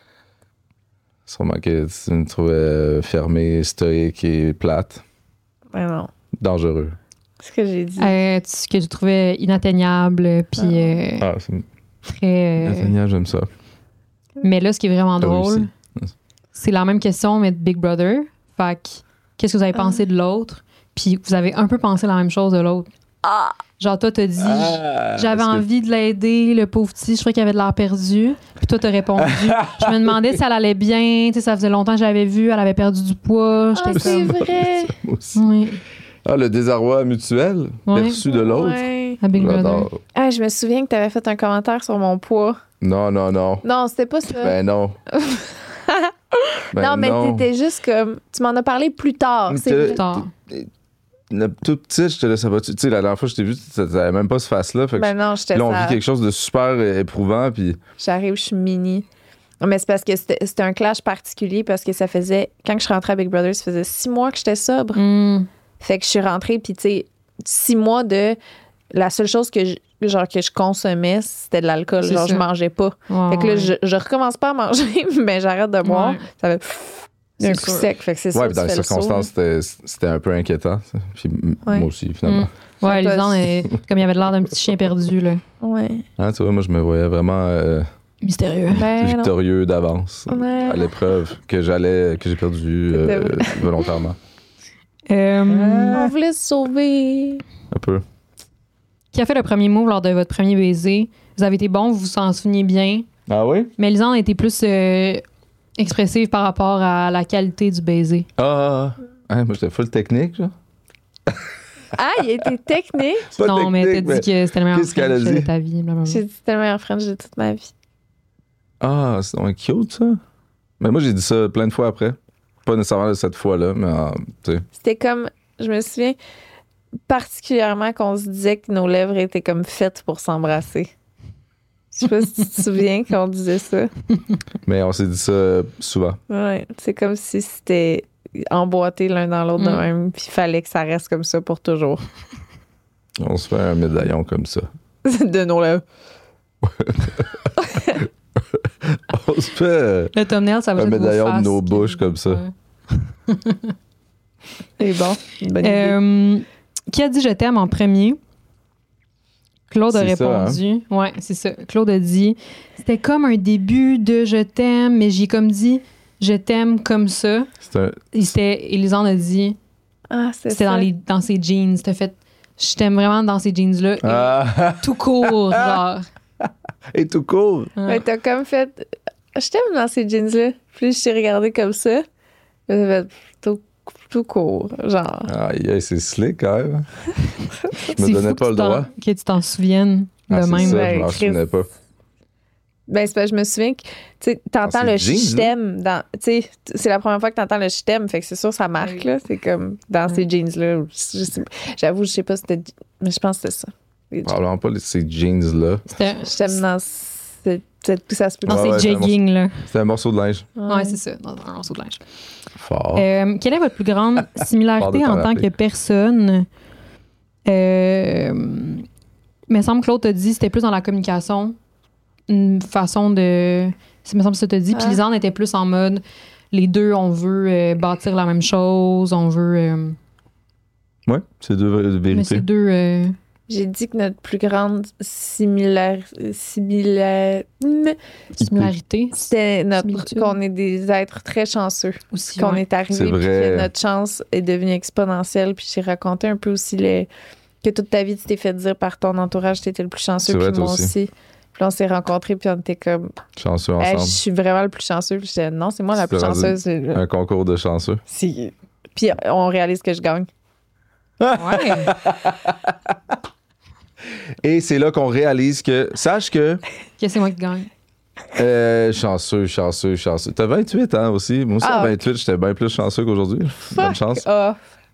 sûrement que tu me trouvais fermé, stoïque et plate. Ben non. Dangereux. C'est ce que j'ai dit. Euh, tu- que tu trouvais inatteignable, puis euh, Ah, c'est très. euh, génial, j'aime ça. mais là, ce qui est vraiment T'as drôle, réussi. c'est la même question, mais de Big Brother. Fait que, qu'est-ce que vous avez pensé de l'autre? Puis vous avez un peu pensé la même chose de l'autre. Ah! Genre, toi, t'as dit, Ah, j'avais est-ce que- envie de l'aider, le pauvre petit, je trouvais qu'il avait de l'air perdu. Puis toi, t'as répondu, je me demandais si elle allait bien, tu sais, ça faisait longtemps que je l'avais vue, elle avait perdu du poids. Ah, J'étais c'est comme, vrai. Moi aussi. oui, Ah, le désarroi mutuel Ouais. perçu de l'autre. Ouais. à Big Brother. J'adore. Ah, je me souviens que tu avais fait un commentaire sur mon poids. Non, non, non. Non, c'était pas ça. Ben non. Ben non, mais t'étais juste comme. Tu m'en as parlé plus tard. Mais C'est t'as- vrai. Plus tard. Le tout petit, je te laissais pas. Tu sais, la dernière fois que je t'ai vu, t'avais même pas ce face-là. Fait que Ben non, j'étais là, on vit ça. quelque chose de super éprouvant. Puis J'arrive, je suis mini. Non, mais c'est parce que c'était c'était un clash particulier parce que ça faisait. Quand je suis rentrée à Big Brother, ça faisait six mois que j'étais sobre. Hmm. Fait que je suis rentrée, puis tu sais, six mois de. La seule chose que je, genre, que je consommais, c'était de l'alcool. C'est Genre, ça. je mangeais pas. Ouais, Fait que là, ouais. je, je recommence pas à manger, mais j'arrête de boire. Ouais. Ça fait C'est un coup sûr. sec. Fait que c'est ça. ouais, puis dans les tu fais le saut, circonstances, c'était c'était un peu inquiétant. ça. Puis m- Ouais. moi aussi, finalement. Ouais, Toi, Lisande, elle- comme il avait l'air d'un petit chien perdu, là. là. Ouais. Hein, tu vois, moi, je me voyais vraiment euh, Mystérieux. Ben, non. victorieux d'avance Ouais. à l'épreuve que j'allais, que j'ai perdu euh, C'était vrai. volontairement. Euh, On voulait se sauver. Un peu. Qui a fait le premier move lors de votre premier baiser? Vous avez été bon, vous vous en souvenez bien. Ah oui? Mais Lisande a été plus euh, expressive par rapport à la qualité du baiser. Ah, ah, moi, j'étais full technique, genre. Ah, il était technique. Pas non, mais t'as technique, dit que c'était le meilleur qu'est-ce qu'elle a French de dit? ta vie. Blablabla. J'ai dit c'était le meilleur French de toute ma vie. Ah, c'est donc cute, ça. Mais moi, j'ai dit ça plein de fois après. Pas nécessairement de cette fois-là, mais euh, tu sais. C'était comme, je me souviens particulièrement qu'on se disait que nos lèvres étaient comme faites pour s'embrasser. Je sais pas si tu te souviens qu'on disait ça. Mais on s'est dit ça souvent. Ouais, c'est comme si c'était emboîté l'un dans l'autre de Mm. même, puis il fallait que ça reste comme ça pour toujours. On se fait un médaillon comme ça. de nos lèvres. On se fait euh, Le thumbnail, ça va un être vos médaillon de faces nos qui- bouches comme ça. Ouais. C'est bon. Une bonne idée. Euh, qui a dit je t'aime en premier? Claude a C'est ça, hein? répondu. Ouais, c'est ça. Claude a dit c'était comme un début de je t'aime, mais j'ai comme dit je t'aime comme ça. C'est un... Et c'était Elisande a dit Ah, c'est c'était ça. dans les dans ses jeans. T'as fait je t'aime vraiment dans ces jeans là. Ah! Tout court, genre. Et tout court! Ouais. Ouais, t'as comme fait. Je t'aime dans ces jeans-là. Puis je t'ai regardé comme ça. J'ai fait tout, tout court. Genre. Aïe, aïe, c'est slick quand même. Je C'est me donnais fou pas que le tu t'en- droit. Que tu t'en souviennes Ah, de c'est même. ça, Ouais, je m'en Chris. souvenais pas. Ben, c'est parce que je me souviens que, tu sais, t'entends Dans le ces je jeans, t'aime dans, tu sais, c'est la première fois que t'entends le je t'aime, fait que c'est sûr, ça marque, Oui. là. C'est comme dans ces jeans-là. Je sais- J'avoue, je sais pas si c'était, mais je pense que c'était ça. Les jeans. Probablement pas les- ces jeans-là. C'était Je t'aime dans ce, ce- ça se peut. dans Ouais, ces ouais, c'est un jeggings, là. C'était un morceau de linge. Ouais, c'est ça, dans un morceau de linge. Fort. Euh, quelle est votre plus grande Pardon de similarité t'en en tant rappeler. que personne? Euh, me semble que Claude t'a dit c'était plus dans la communication, une façon de. Ça me semble que ça t'a dit. Puis Ah. Lisanne était plus en mode les deux, on veut euh, bâtir la même chose, on veut. euh, Ouais, c'est deux vraies mais vérités. c'est deux. euh, J'ai dit que notre plus grande similaire, similaire, similarités c'était notre, Similitude. qu'on est des êtres très chanceux. aussi. Qu'on ouais. est arrivé C'est puis vrai. que notre chance est devenue exponentielle. Puis j'ai raconté un peu aussi le, que toute ta vie, tu t'es fait dire par ton entourage que t'étais le plus chanceux. C'est vrai, Puis toi moi aussi. aussi. Puis là, on s'est rencontrés, puis on était comme, Chanceux Hey, je ensemble. suis vraiment le plus chanceux. Puis j'étais, non, c'est moi la Tu plus t'es rendu chanceuse. C'est- Un concours de chanceux. c'est- Puis on réalise que je gagne. Ouais. Et c'est là qu'on réalise que, sache que, que c'est moi qui gagne. euh, chanceux, chanceux, chanceux. T'as vingt-huit ans aussi. Moi aussi, Ah. à vingt-huit, j'étais bien plus chanceux qu'aujourd'hui. Bonne Fuck chance. off.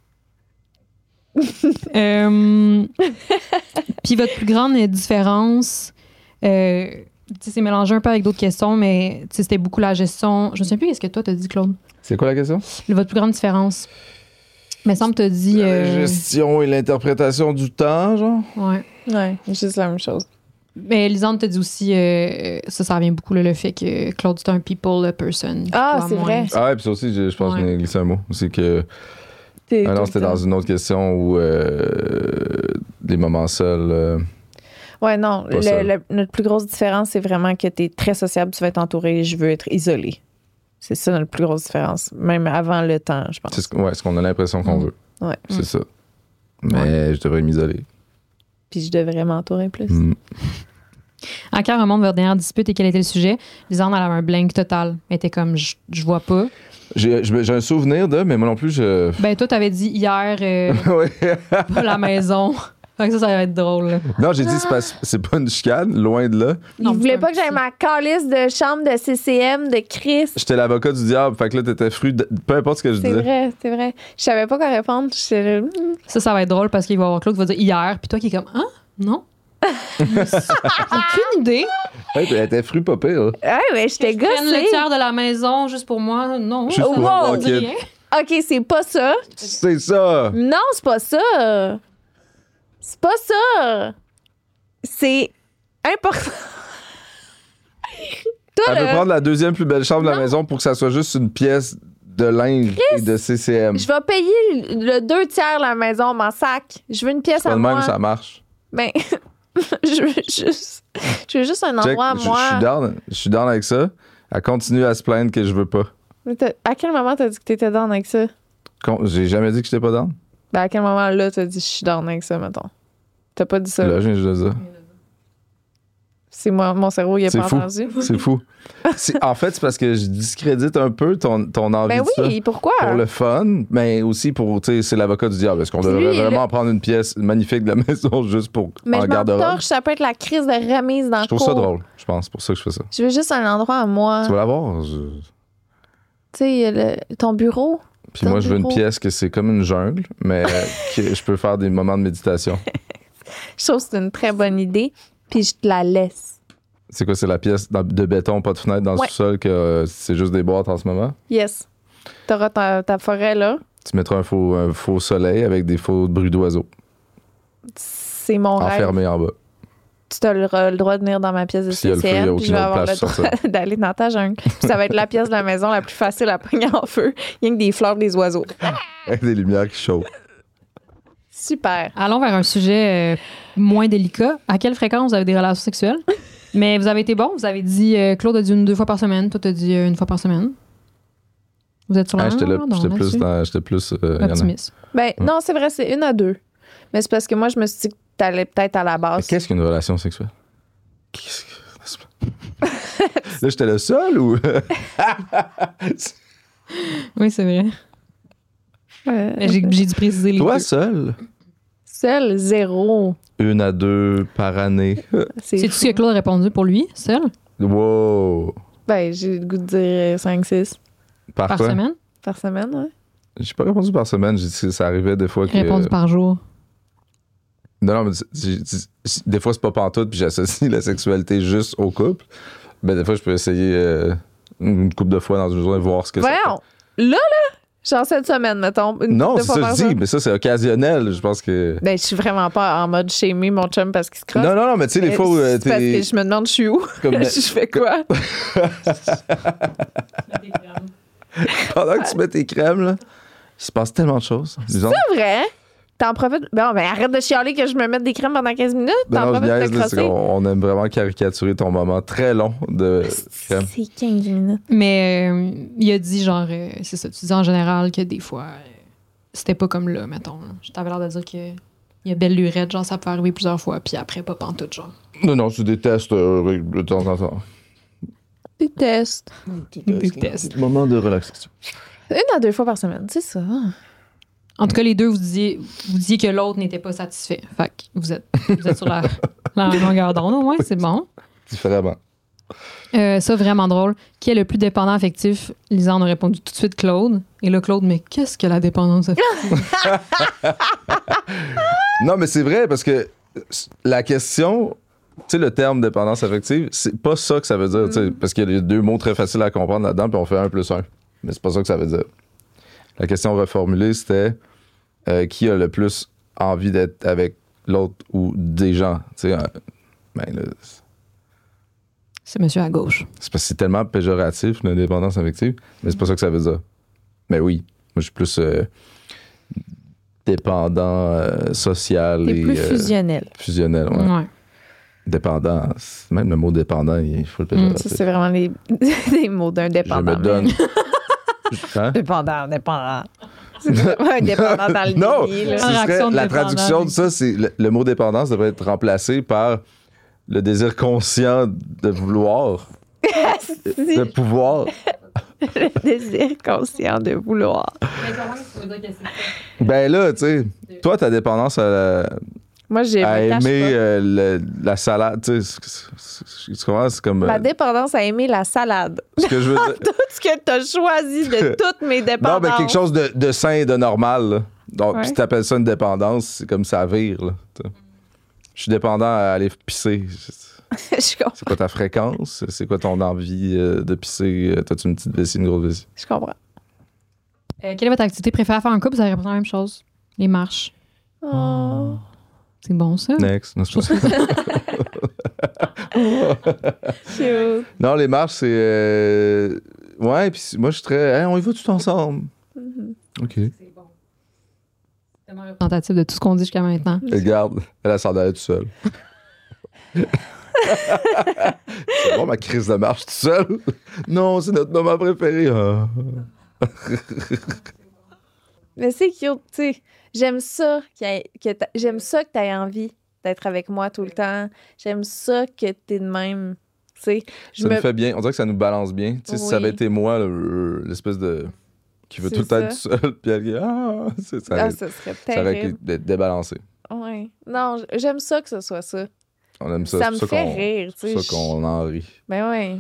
Euh, Puis votre plus grande différence, euh, tu sais, c'est mélangé un peu avec d'autres questions, mais tu sais, c'était beaucoup la gestion. Je me souviens plus qu'est-ce que toi t'as dit, Claude. C'est quoi la question? Votre plus grande différence. Mais semble t'as dit. La euh, gestion et l'interprétation du temps, genre? ouais. Ouais, juste la même chose. Mais Lisande t'a dit aussi, euh, ça, ça revient beaucoup, là, le fait que Claude, c'est un people person. Ah, Toi, c'est moins. vrai. Ah ouais, puis ça aussi, je, je pense Ouais. que j'ai glissé un mot. C'est que. T'es Ah tout non, le c'était temps- dans une autre question où euh, des moments seuls. euh, Ouais, non. Pas le- ça. le- notre plus grosse différence, c'est vraiment que t'es très sociable, tu vas être entouré, je veux être isolé. C'est ça notre plus grosse différence. Même avant le temps, je pense. c'est ce, que- ouais, ce qu'on a l'impression qu'on Mm. veut. Ouais. C'est ça. Mais je devrais m'isoler. Puis je devrais m'entourer plus. Mm. En quel remonte votre dernière dispute et quel était le sujet? Lisande, elle avait un blank total. Elle était comme, je je vois pas. J'ai je- j'ai un souvenir de, mais moi non plus, je. Ben, toi, t'avais dit hier, euh, Ouais. pas la maison. Fait que ça, ça va être drôle. là. Non, j'ai dit, c'est pas, c'est pas une chicane, loin de là. Il Non, voulait c'est pas un que j'aille petit- ma calice de chambre de C C M de Chris. J'étais l'avocat du diable, fait que là, t'étais fru, de- peu importe ce que je C'est disais. vrai, c'est vrai. Je savais pas quoi répondre. J'étais là, hmm. Ça, ça va être drôle parce qu'il va y avoir Claude qui va dire hier, puis toi qui est comme, hein? Non? Aucune idée. Ouais, puis elle était fru, pas pire. Ouais, mais j'étais Prenne le gossée. tiers de la maison juste pour moi. Non. Juste ça pour me avoir dit kid. rien. OK, c'est pas ça. C'est ça! Non, c'est pas ça. C'est pas ça. C'est important. Toi, Elle veut là, prendre la deuxième plus belle chambre de la maison pour que ça soit juste une pièce de linge et de C C M. je vais payer le deux tiers de la maison, m'en sac. Je veux une pièce C'est pas à de moi. même, ça marche. Ben, je veux juste, je veux juste un Check, endroit à je, je moi. suis down, je suis down avec ça. Elle continue à se plaindre que je veux pas. Mais t'as- à quel moment t'as dit que t'étais down avec ça? Con- J'ai jamais dit que j'étais pas down. Ben, à quel moment là t'as dit je suis down avec ça, mettons? T'as pas dit ça. Là, je viens juste de dire. C'est moi, mon cerveau, il a C'est pas fou. entendu. C'est fou. C'est- en fait, c'est parce que je discrédite un peu ton, ton envie Ben de ça. oui, pourquoi? Pour le fun, mais aussi pour, tu sais, c'est l'avocat du diable. Est-ce qu'on devrait Lui, vraiment le- prendre une pièce magnifique de la maison juste pour Mais en je garde-robe? m'entorche, ça peut être la crise de remise dans Je le trouve cours. ça drôle, je pense. C'est pour ça que je fais ça. Je veux juste un endroit à moi. Tu vas l'avoir. je- Tu sais, le- ton bureau. Puis Ton moi, je veux une bureau. pièce que c'est comme une jungle, mais que je peux faire des moments de méditation. Je trouve que c'est une très bonne idée. Puis je te la laisse. C'est quoi, c'est la pièce dans- de béton, pas de fenêtre dans le Ouais. sous-sol, que euh, c'est juste des boîtes en ce moment? Yes. T'auras ta, ta forêt là. Tu mettras un faux, un faux soleil avec des faux bruits d'oiseaux C'est mon rêve. enfermés en bas. Tu as le, le droit de venir dans ma pièce de S'il y a le feu, il y a C C N, puis je aucune vais autre avoir le place pour droit d'aller dans ta jungle. Puis ça va être la pièce de la maison la plus facile à pogner en feu. Il y a que des fleurs, des oiseaux. Avec des lumières qui chauffent. Super. Allons vers un sujet euh, moins délicat. À quelle fréquence vous avez des relations sexuelles? Mais vous avez été bon. Vous avez dit, euh, Claude a dit une deux fois par semaine. Toi, t'as dit euh, une fois par semaine. Vous êtes sur la Ah, j'étais là, même longueur j'étais d'onde plus là-dessus? dans. J'étais plus. euh, y en a- Optimiste. Ben, non, c'est vrai, c'est une à deux. Mais c'est parce que moi, je me suis dit que t'allais peut-être à la Mais base. qu'est-ce qu'une relation sexuelle? Qu'est-ce que- Là, j'étais le seul ou. Oui, c'est vrai. Euh, Mais J'ai j'ai dû préciser les Toi deux. seul? Seul, zéro. Une à deux par année. C'est C'est tout ce que Claude a répondu pour lui, seul, Wow! Ben, j'ai le goût de dire cinq six Par, par quoi? semaine? par semaine, ouais. J'ai pas répondu par semaine. J'ai dit que ça arrivait des fois que. Répondu par jour. Non, non, mais j'ai dit- des fois, c'est pas pantoute, puis j'associe la sexualité juste au couple. Ben, des fois, je peux essayer euh, une couple de fois dans une journée, voir ce que ça Voyons! Là, là, genre cette semaine, mettons. fait. Une Non, couple de c'est fois ça par que je dis, semaine. mais ça, c'est occasionnel. Je pense que. Ben, je suis vraiment pas en mode shamer mon chum parce qu'il se crosse. Non, non, non, mais tu sais, les fois où euh, C'est parce que t'es. je me demande, je suis où? Comme- je fais quoi? Pendant que tu mets tes crèmes, là, il se passe tellement de choses. Disons. C'est vrai? T'en profites? Bon, ben arrête de chialer que je me mette des crèmes pendant quinze minutes. Ben T'en non, je profites de niaise, te là, c'est crosser. qu'on on aime vraiment caricaturer ton moment très long de crème. C'est quinze minutes. Mais euh, il a dit, genre, euh, c'est ça, tu dis en général que des fois, euh, c'était pas comme là, mettons. là. Je t'avais l'air de dire que il y a belle lurette, genre, ça peut arriver plusieurs fois, puis après, pas pantoute, genre. Non, non, c'est des tests euh, de temps en temps. Des tests. Des tests. Moment de relaxation. Une à deux fois par semaine, c'est ça. En tout cas, les deux, vous disiez, vous disiez que l'autre n'était pas satisfait. Fait que vous êtes, vous êtes sur la, la même longueur d'onde, au moins, c'est bon. Différemment. Euh, ça, vraiment drôle. Qui est le plus dépendant affectif? Lisanne a répondu tout de suite Claude. Et là, Claude, mais qu'est-ce que la dépendance affective? Non, mais c'est vrai parce que la question, tu sais, le terme dépendance affective, c'est pas ça que ça veut dire, tu sais, parce qu'il y a deux mots très faciles à comprendre là-dedans, puis on fait un plus un. Mais c'est pas ça que ça veut dire. La question reformulée, c'était euh, qui a le plus envie d'être avec l'autre ou des gens, tu sais. euh, ben là, C'est monsieur à gauche. c'est parce que c'est tellement péjoratif, la dépendance affective, mais c'est pas ça que ça veut dire. Mais oui, moi, je suis plus euh, dépendant euh, social T'es et plus euh, fusionnel. fusionnel. Ouais. Ouais. Dépendant, c'est- même le mot dépendant, il faut le Ça, péjoratif. c'est vraiment les, des mots d'un Je dépendant. me donne. Hein? Dépendant, dépendant. C'est vraiment un dépendant dans le Non, déni, ce là. serait- Réaction de la dépendant. traduction de ça, c'est le, le mot dépendance devrait être remplacé par le désir conscient de vouloir, de pouvoir. Le désir conscient de vouloir. Ben là, tu sais, toi, ta dépendance à, la- Moi, j'ai à me cache aimer pas. euh, le- la salade, tu sais, c'est- c'est- tu comprends? C'est comme. Ma euh, dépendance à aimer la salade. ce que je veux dire. Tout ce que t'as choisi de toutes mes Non, dépendances. mais quelque chose de, de sain et de normal. Là. Donc, Ouais. si t'appelles ça une dépendance, c'est comme ça vire. Là, t'sais. Je suis dépendant à aller pisser. je, comprends. C'est quoi ta fréquence? C'est quoi ton envie euh, de pisser? T'as-tu une petite vessie, une grosse vessie? je comprends. Euh, quelle est votre activité préférée à faire en couple? Vous avez répondu à la même chose. Les marches. Oh. C'est bon, ça? Next. Non, c'est pas ça. Cute. Non, les marches, c'est. euh, Ouais, puis moi, je suis très. Hey, on y va tout ensemble. OK. C'est bon. C'est tellement représentatif de tout ce qu'on dit jusqu'à maintenant. Regarde, elle, elle s'en allait toute seule. C'est bon, ma crise de marche toute seule. Non, c'est notre moment préféré. Ah. Mais c'est cute, tu sais. J'aime ça qu'il y ait- que t'a- j'aime ça que tu aies envie d'être avec moi tout le temps. J'aime ça que tu es de même. Tu sais, je Ça me nous fait bien. On dirait que ça nous balance bien. Tu sais, si ça avait Oui. été moi, le- l'espèce de. qui veut C'est tout le temps ça. être tout seul, puis elle dit Ah, c'est ça. ah, aurait- ça serait ça aurait terrible. été dé- débalancé. Ouais. Non, j- j'aime ça que ce soit ça. On aime ça. Ça c'est me pour fait qu'on- rire, tu C'est sais. pour ça qu'on en rit. Ben ouais.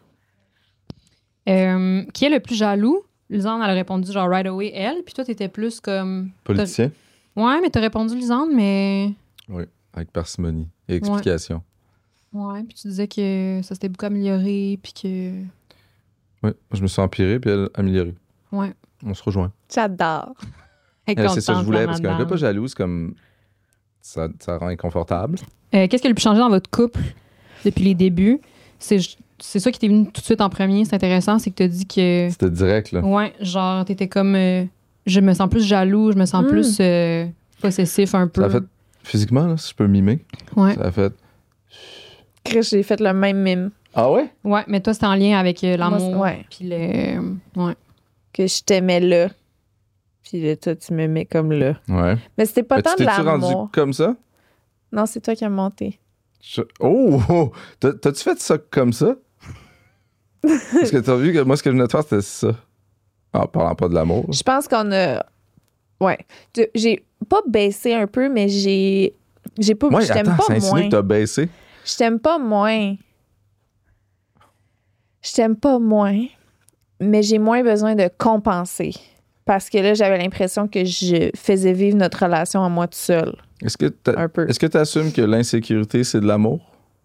Euh, qui est le plus jaloux? Lisanne, elle a répondu genre right away, elle. Puis toi, t'étais plus comme. Politicien? Ouais, mais t'as répondu Lisanne, mais. Oui, avec parcimonie et explication. Ouais, puis tu disais que ça s'était beaucoup amélioré, puis que... Oui, je me suis empiré, puis elle amélioré. Ouais. On se rejoint. J'adore. Elle Elle, c'est ça que je voulais, la parce qu'un madame. gars pas jaloux, c'est comme. Ça, ça rend inconfortable. Euh, Qu'est-ce qui a le plus changé dans votre couple depuis les débuts? C'est c'est ça qui t'est venu tout de suite en premier. C'est intéressant, c'est que t'as dit que... C'était direct, là. Ouais, genre, t'étais comme... euh, je me sens plus jaloux, je me sens Mm. plus euh, possessif un peu. Ça a fait. Physiquement, là, si je peux mimer, Ouais. ça a fait. Chris, j'ai fait le même mime. Ah ouais? Ouais, mais toi, c'était en lien avec euh, Moi, l'amour. c'est- ouais. Puis le... Ouais. Que je t'aimais là. Puis là, toi, tu m'aimais comme là. Ouais. Mais c'était pas Mais tant tu de t'es-tu rendu l'amour. comme ça? Non, c'est toi qui as monté. Je- Oh! oh! T'as- T'as-tu fait ça comme ça? Parce que t'as vu que moi, ce que je venais de faire, c'était ça. En parlant pas de l'amour. Je pense qu'on a. Ouais. Tu- J'ai pas baissé un peu, mais j'ai. J'ai pas. Ouais, je t'aime attends, ça pas insinue moins. que t'as baissé. Je t'aime pas moins. Je t'aime pas moins, mais j'ai moins besoin de compenser. Parce que là, j'avais l'impression que je faisais vivre notre relation à moi toute seule. Est-ce que t'as- Un peu. est-ce que t'assumes que l'insécurité, c'est de l'amour?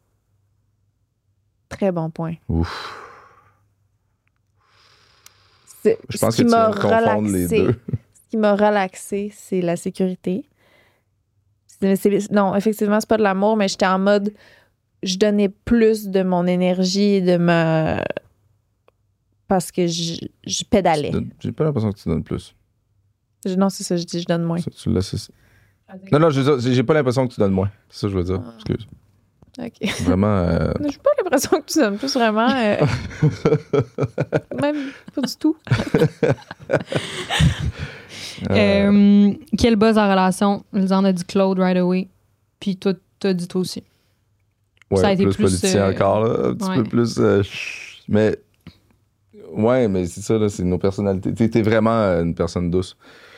Très bon point. Ouf. C'est- Je pense ce que qui tu m'a viens de confondre les relaxé, deux. ce qui m'a relaxé, c'est la sécurité. C'est- c'est- non, effectivement, c'est pas de l'amour, mais j'étais en mode, je donnais plus de mon énergie et de ma... Parce que je, je pédalais. Tu donnes- J'ai pas l'impression que tu donnes plus. Je- non, c'est ça, je dis, je donne moins. Ça, tu laisses ici. Non, non, je veux dire, j'ai pas l'impression que tu donnes moins. C'est ça que je veux dire. Ah. Excuse. OK. Vraiment. euh, J'ai pas l'impression que tu donnes plus vraiment. euh, même pas du tout. euh, Euh, quel buzz en relation? Lisanne a dit Claude right away. Puis toi, t'as dit toi aussi. ouais, ça a été plus, plus, politicien euh, encore, là. Un petit ouais. peu plus. euh, chut. mais. Ouais, mais c'est ça, là. C'est nos personnalités. T'es, t'es vraiment euh, une personne douce.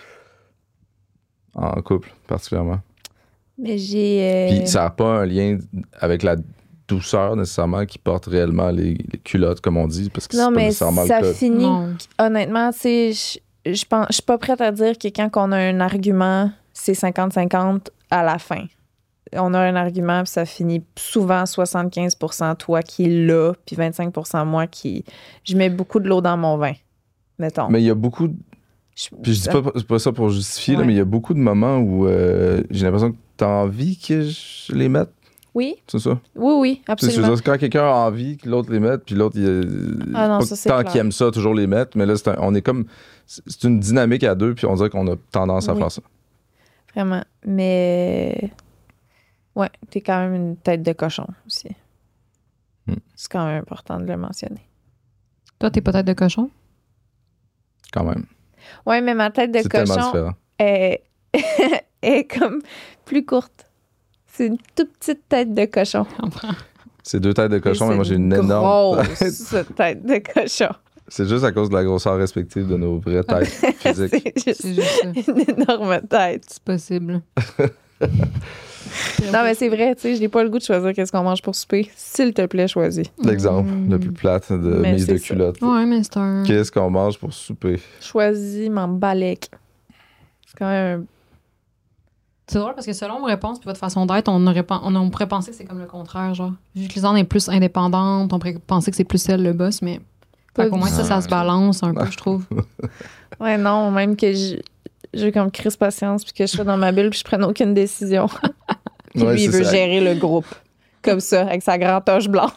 En couple, particulièrement. Mais j'ai. euh, Puis ça n'a pas un lien avec la douceur nécessairement qui porte réellement les, les culottes, comme on dit, parce que c'est non, pas mais nécessairement ça le cas. finit. Non. Honnêtement, tu sais, je, je pense, je suis pas prête à dire que quand on a un argument, c'est cinquante cinquante à la fin. On a un argument, puis ça finit souvent soixante-quinze pour cent toi qui est là, puis vingt-cinq pour cent moi qui. Je mets beaucoup de l'eau dans mon vin, mettons. Mais il y a beaucoup. de- Je- Puis je dis pas, c'est pas ça pour justifier, là, Ouais. mais il y a beaucoup de moments où euh, j'ai l'impression que t'as envie que je les mette. Oui, C'est ça? oui, oui, Tu sais, je veux absolument. dire, quand quelqu'un a envie que l'autre les mette, puis l'autre, il, Ah non, pas ça, c'est tant clair. qu'il aime ça, toujours les mettre, mais là, c'est un- on est comme. C'est c'est une dynamique à deux, puis on dirait qu'on a tendance à Oui. faire ça. Vraiment. Mais. Ouais, t'es quand même une tête de cochon aussi. Hmm. C'est quand même important de le mentionner. Toi, t'es peut-être de cochon? Quand même. Ouais, mais ma tête de C'est tellement cochon différent. est, est comme plus courte. C'est une toute petite tête de cochon. Je comprends. C'est deux têtes de cochon, Et mais moi, c'est j'ai une énorme grosse tête. tête de cochon. C'est juste à cause de la grosseur respective de nos vraies têtes physiques. C'est juste C'est juste ça. une énorme tête. C'est possible. Non, mais c'est vrai, tu sais, je n'ai pas le goût de choisir qu'est-ce qu'on mange pour souper. S'il te plaît, choisis. L'exemple Mm. le plus plate de Mais mise de c'est ça. culotte. Ouais, mais c'est un... Qu'est-ce qu'on mange pour souper? Choisis, m'en balèque. C'est quand même un... C'est drôle parce que selon vos réponses puis votre façon d'être, on, aurait, pen- on, on pourrait penser que c'est comme le contraire, genre. Vu que Lisanne est plus indépendante, on pourrait penser que c'est plus elle le boss, mais... Pas Fait qu'au moins, ça, ça se balance un peu, je trouve. Ouais, non, même que je- j'ai comme crise patience puis que je sois dans ma bulle puis je prenne aucune décision. Puis Ouais, lui, il c'est veut ça. gérer le groupe. Comme ça, avec sa grande toche blanche.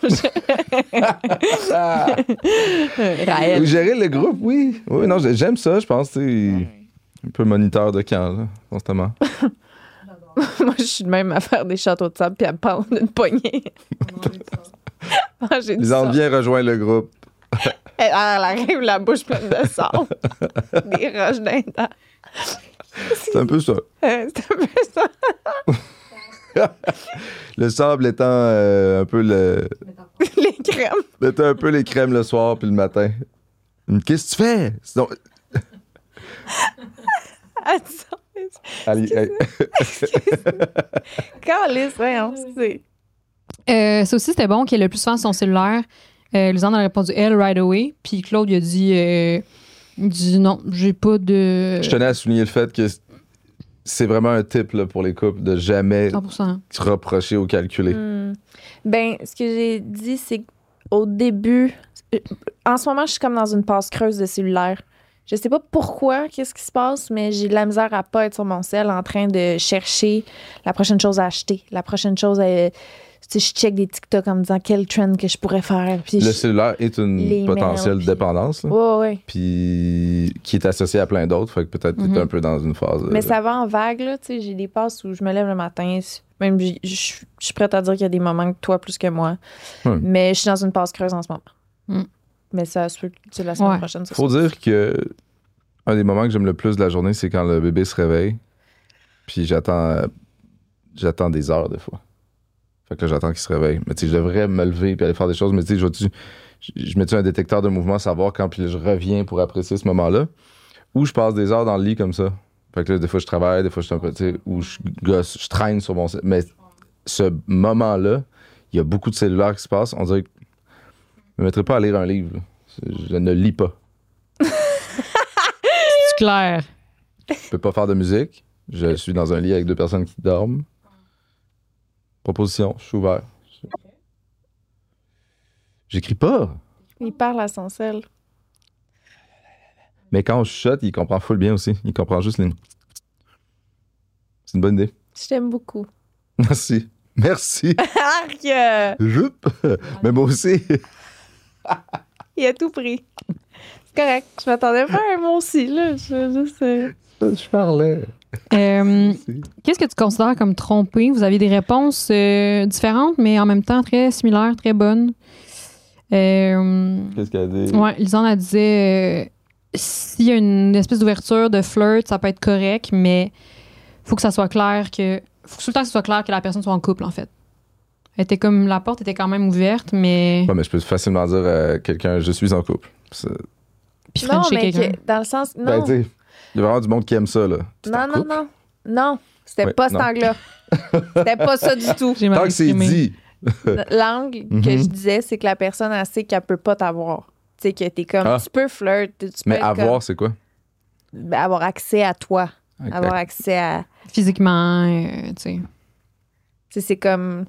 Ah! Raël. Gérer le groupe, oui. Oui, non, j'ai- j'aime ça, je pense. Tu sais, un peu moniteur de camp, là, constamment. Moi, je suis de même à faire des châteaux de sable puis à pendre une poignée. Manger du Les en sable. viens rejoindre le groupe. Elle, elle arrive la bouche pleine de sable. Des roches d'un dent. C'est un peu ça. Euh, C'est un peu ça. Le sable étant euh, un peu le. Les crèmes. étant un peu les crèmes le soir puis le matin. Hum, Qu'est-ce que tu fais? Sinon- Attends. Allez, hey. Calice, voyons, c'est... Euh, ça aussi, c'était bon qu'elle ait le plus souvent son cellulaire. Euh, Lisanne a répondu elle right away. Puis Claude, il a dit, euh, il dit non, j'ai pas de. Je tenais à souligner le fait que c'est vraiment un tip là, pour les couples de jamais cent pour cent. reprocher ou calculer. Hmm. Ben, ce que j'ai dit, c'est qu'au début, en ce moment, je suis comme dans une passe creuse de cellulaire. Je sais pas pourquoi, qu'est-ce qui se passe, mais j'ai de la misère à pas être sur mon cell en train de chercher la prochaine chose à acheter, la prochaine chose à... Tu sais, je check des TikTok en me disant quel trend que je pourrais faire. Puis Le je... cellulaire est une les potentielle mails, puis- dépendance, là, Ouais, ouais. puis qui est associée à plein d'autres. Fait que peut-être que Mhm. t'es un peu dans une phase. euh, Mais ça va en vague, là. Tu sais, j'ai des passes où je me lève le matin. Même, je je- je suis prête à dire qu'il y a des moments que toi plus que moi. Ouais. Mais je suis dans une passe creuse en ce moment. Mm. Mais ça se peut que c'est la semaine Ouais. prochaine. ça Faut se dire que un des moments que j'aime le plus de la journée, c'est quand le bébé se réveille. Puis j'attends euh, j'attends des heures des fois. Fait que là, j'attends qu'il se réveille. Mais tu sais, je devrais me lever puis aller faire des choses. Mais tu sais, je vais-tu- je je mets-tu un détecteur de mouvement, savoir quand, puis là, je reviens pour apprécier ce moment-là. Ou je passe des heures dans le lit comme ça. Fait que là, des fois, je travaille, des fois, je suis un peu, tu sais, ou je gosse, je traîne sur mon... cell- Mais ce moment-là, il y a beaucoup de cellulaires qui se passent. On dirait que je me mettrais pas à lire un livre. là. Je ne lis pas. C'est clair. Je peux pas faire de musique. Je suis dans un lit avec deux personnes qui dorment. Proposition, je suis ouvert. J'écris pas. Il parle à son sel. Mais quand on chuchote, il comprend full bien aussi. Il comprend juste les... C'est une bonne idée. Je t'aime beaucoup. Merci. Merci. Arc! euh, Joup. Mais moi aussi. Il a tout pris. C'est correct. Je m'attendais pas à un mot aussi, là. Je, juste, euh, Je parlais. Euh, Qu'est-ce que tu considères comme trompé? Vous avez des réponses euh, différentes, mais en même temps très similaires, très bonnes. Euh, Qu'est-ce qu'elle a dit? ouais, Lisanne, elle disait euh, s'il y a une espèce d'ouverture, de flirt, ça peut être correct, mais faut que ça soit clair que. Faut que tout le temps que ce soit clair que la personne soit en couple, en fait. Elle était comme. La porte était quand même ouverte, mais. Ouais, mais je peux facilement dire à quelqu'un, je suis en couple. C'est- Puis Non, frencher mais quelqu'un. que- dans le sens. Non, Ben, tu sais, il y a vraiment du monde qui aime ça, là. T'es en non, non, couple? non. Non, c'était Ouais, pas cet non. angle-là. C'était pas ça du tout. J'ai mal Tant que c'est exprimé. dit. L'angle que Mhm. je disais, c'est que la personne, elle sait qu'elle peut pas t'avoir. Tu sais, que t'es comme. Ah. Tu peux flirt. Tu peux Mais être avoir, comme- c'est quoi? ben, avoir accès à toi. Ok. Avoir accès à. Physiquement, euh, tu sais. Tu sais, c'est comme.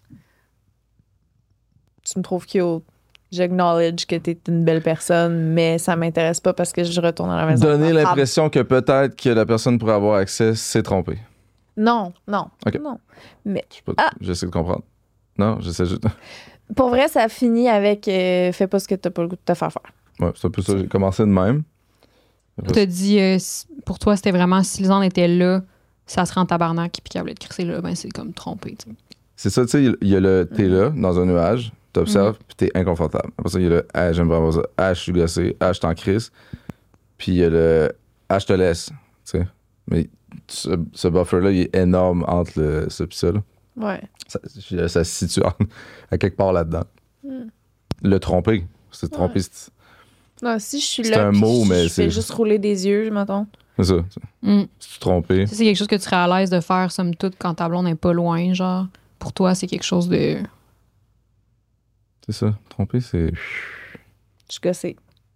Tu me trouves cute. J'acknowledge que t'es une belle personne, mais ça m'intéresse pas parce que je retourne à la maison. Donner Ah, l'impression que peut-être que la personne pourrait avoir accès, c'est trompé. Non, non, Ok. non. Je sais pas, Ah! j'essaie de comprendre. Non, j'essaie juste. Pour vrai, ça finit avec euh, fais pas ce que t'as pas le goût de te faire faire. Ouais, c'est un peu ça. J'ai commencé de même. Tu as dit, euh, si- pour toi, c'était vraiment si Lisanne était là, ça serait en tabarnak, puis qu'elle voulait te crisser là, ben c'est comme trompé, tu sais. C'est ça, tu sais, il y a le t'es là, Mm. dans un nuage, t'observes, puis t'es inconfortable. Après ça, il y a le ah, j'aime vraiment ça. Ah, je suis gossé. Ah, je t'en crisse. Puis il y a le ah, je te laisse. Tu sais. Mais ce, ce buffer-là, il est énorme entre le, ça et ça. Là. Ouais. Ça, je- ça se situe en- à quelque part là-dedans. Mm. Le tromper. C'est tromper. Ouais. C'est Non, si je suis C'est là, un puis mot, je, mais je c'est- fais juste rouler des yeux, mettons. c'est ça. Mm. Si tu trompé. Ça, c'est quelque chose que tu serais à l'aise de faire, somme toute, quand ta blonde n'est pas loin, genre. Pour toi, c'est quelque chose de. C'est ça. Tromper, c'est. Je suis gossée.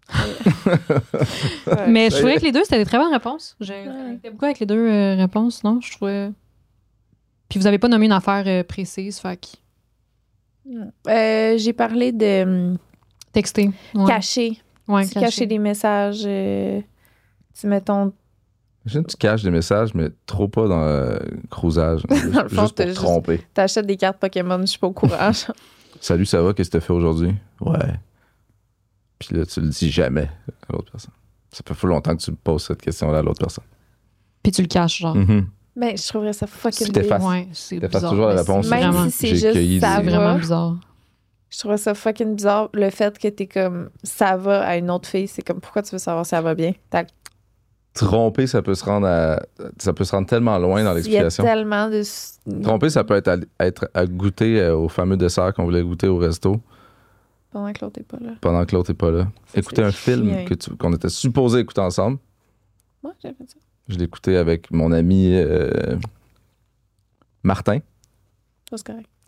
Ouais. Mais je ça y trouvais est. que les deux, c'était des très bonnes réponses. J'ai Ouais. connecté beaucoup avec les deux euh, réponses, non? Je trouvais. Puis vous avez pas nommé une affaire euh, précise, fait que. Euh, j'ai parlé de hum, Texter. Ouais. cacher. Ouais, Tu sais, cacher des messages. Euh, tu mettons. Imagine, tu caches des messages, mais trop pas dans le cruisage. Juste, Dans le fond, juste t'as pour juste- tromper. T'achètes des cartes Pokémon, je suis pas au courant. genre. Salut, ça va? Qu'est-ce que t'as fait aujourd'hui? Ouais. Puis là, tu le dis jamais à l'autre personne. Ça fait fou longtemps que tu poses cette question-là à l'autre personne. Puis tu le caches, genre. Mhm. Ben, je trouverais ça fucking C'était weird. facile. Ouais, c'est T'effaces bizarre. toujours la Mais réponse. c'est Même Vraiment, si c'est J'ai juste cueilli ça des- c'est vraiment va. bizarre. Je trouverais ça fucking bizarre. Le fait que t'es comme ça va à une autre fille, c'est comme pourquoi tu veux savoir si ça va bien? T'as- Tromper, ça peut se rendre à, ça peut se rendre tellement loin dans Il y a l'explication. tellement de. Tromper, ça peut être à, être à goûter euh, au fameux dessert qu'on voulait goûter au resto Pendant que l'autre est pas là. pendant que l'autre n'est pas là. Ça, Écouter c'est un film chiant. que tu- qu'on était supposé écouter ensemble. Ouais, j'ai fait ça. Je l'ai écouté avec mon ami euh, Martin. Ça, c'est correct.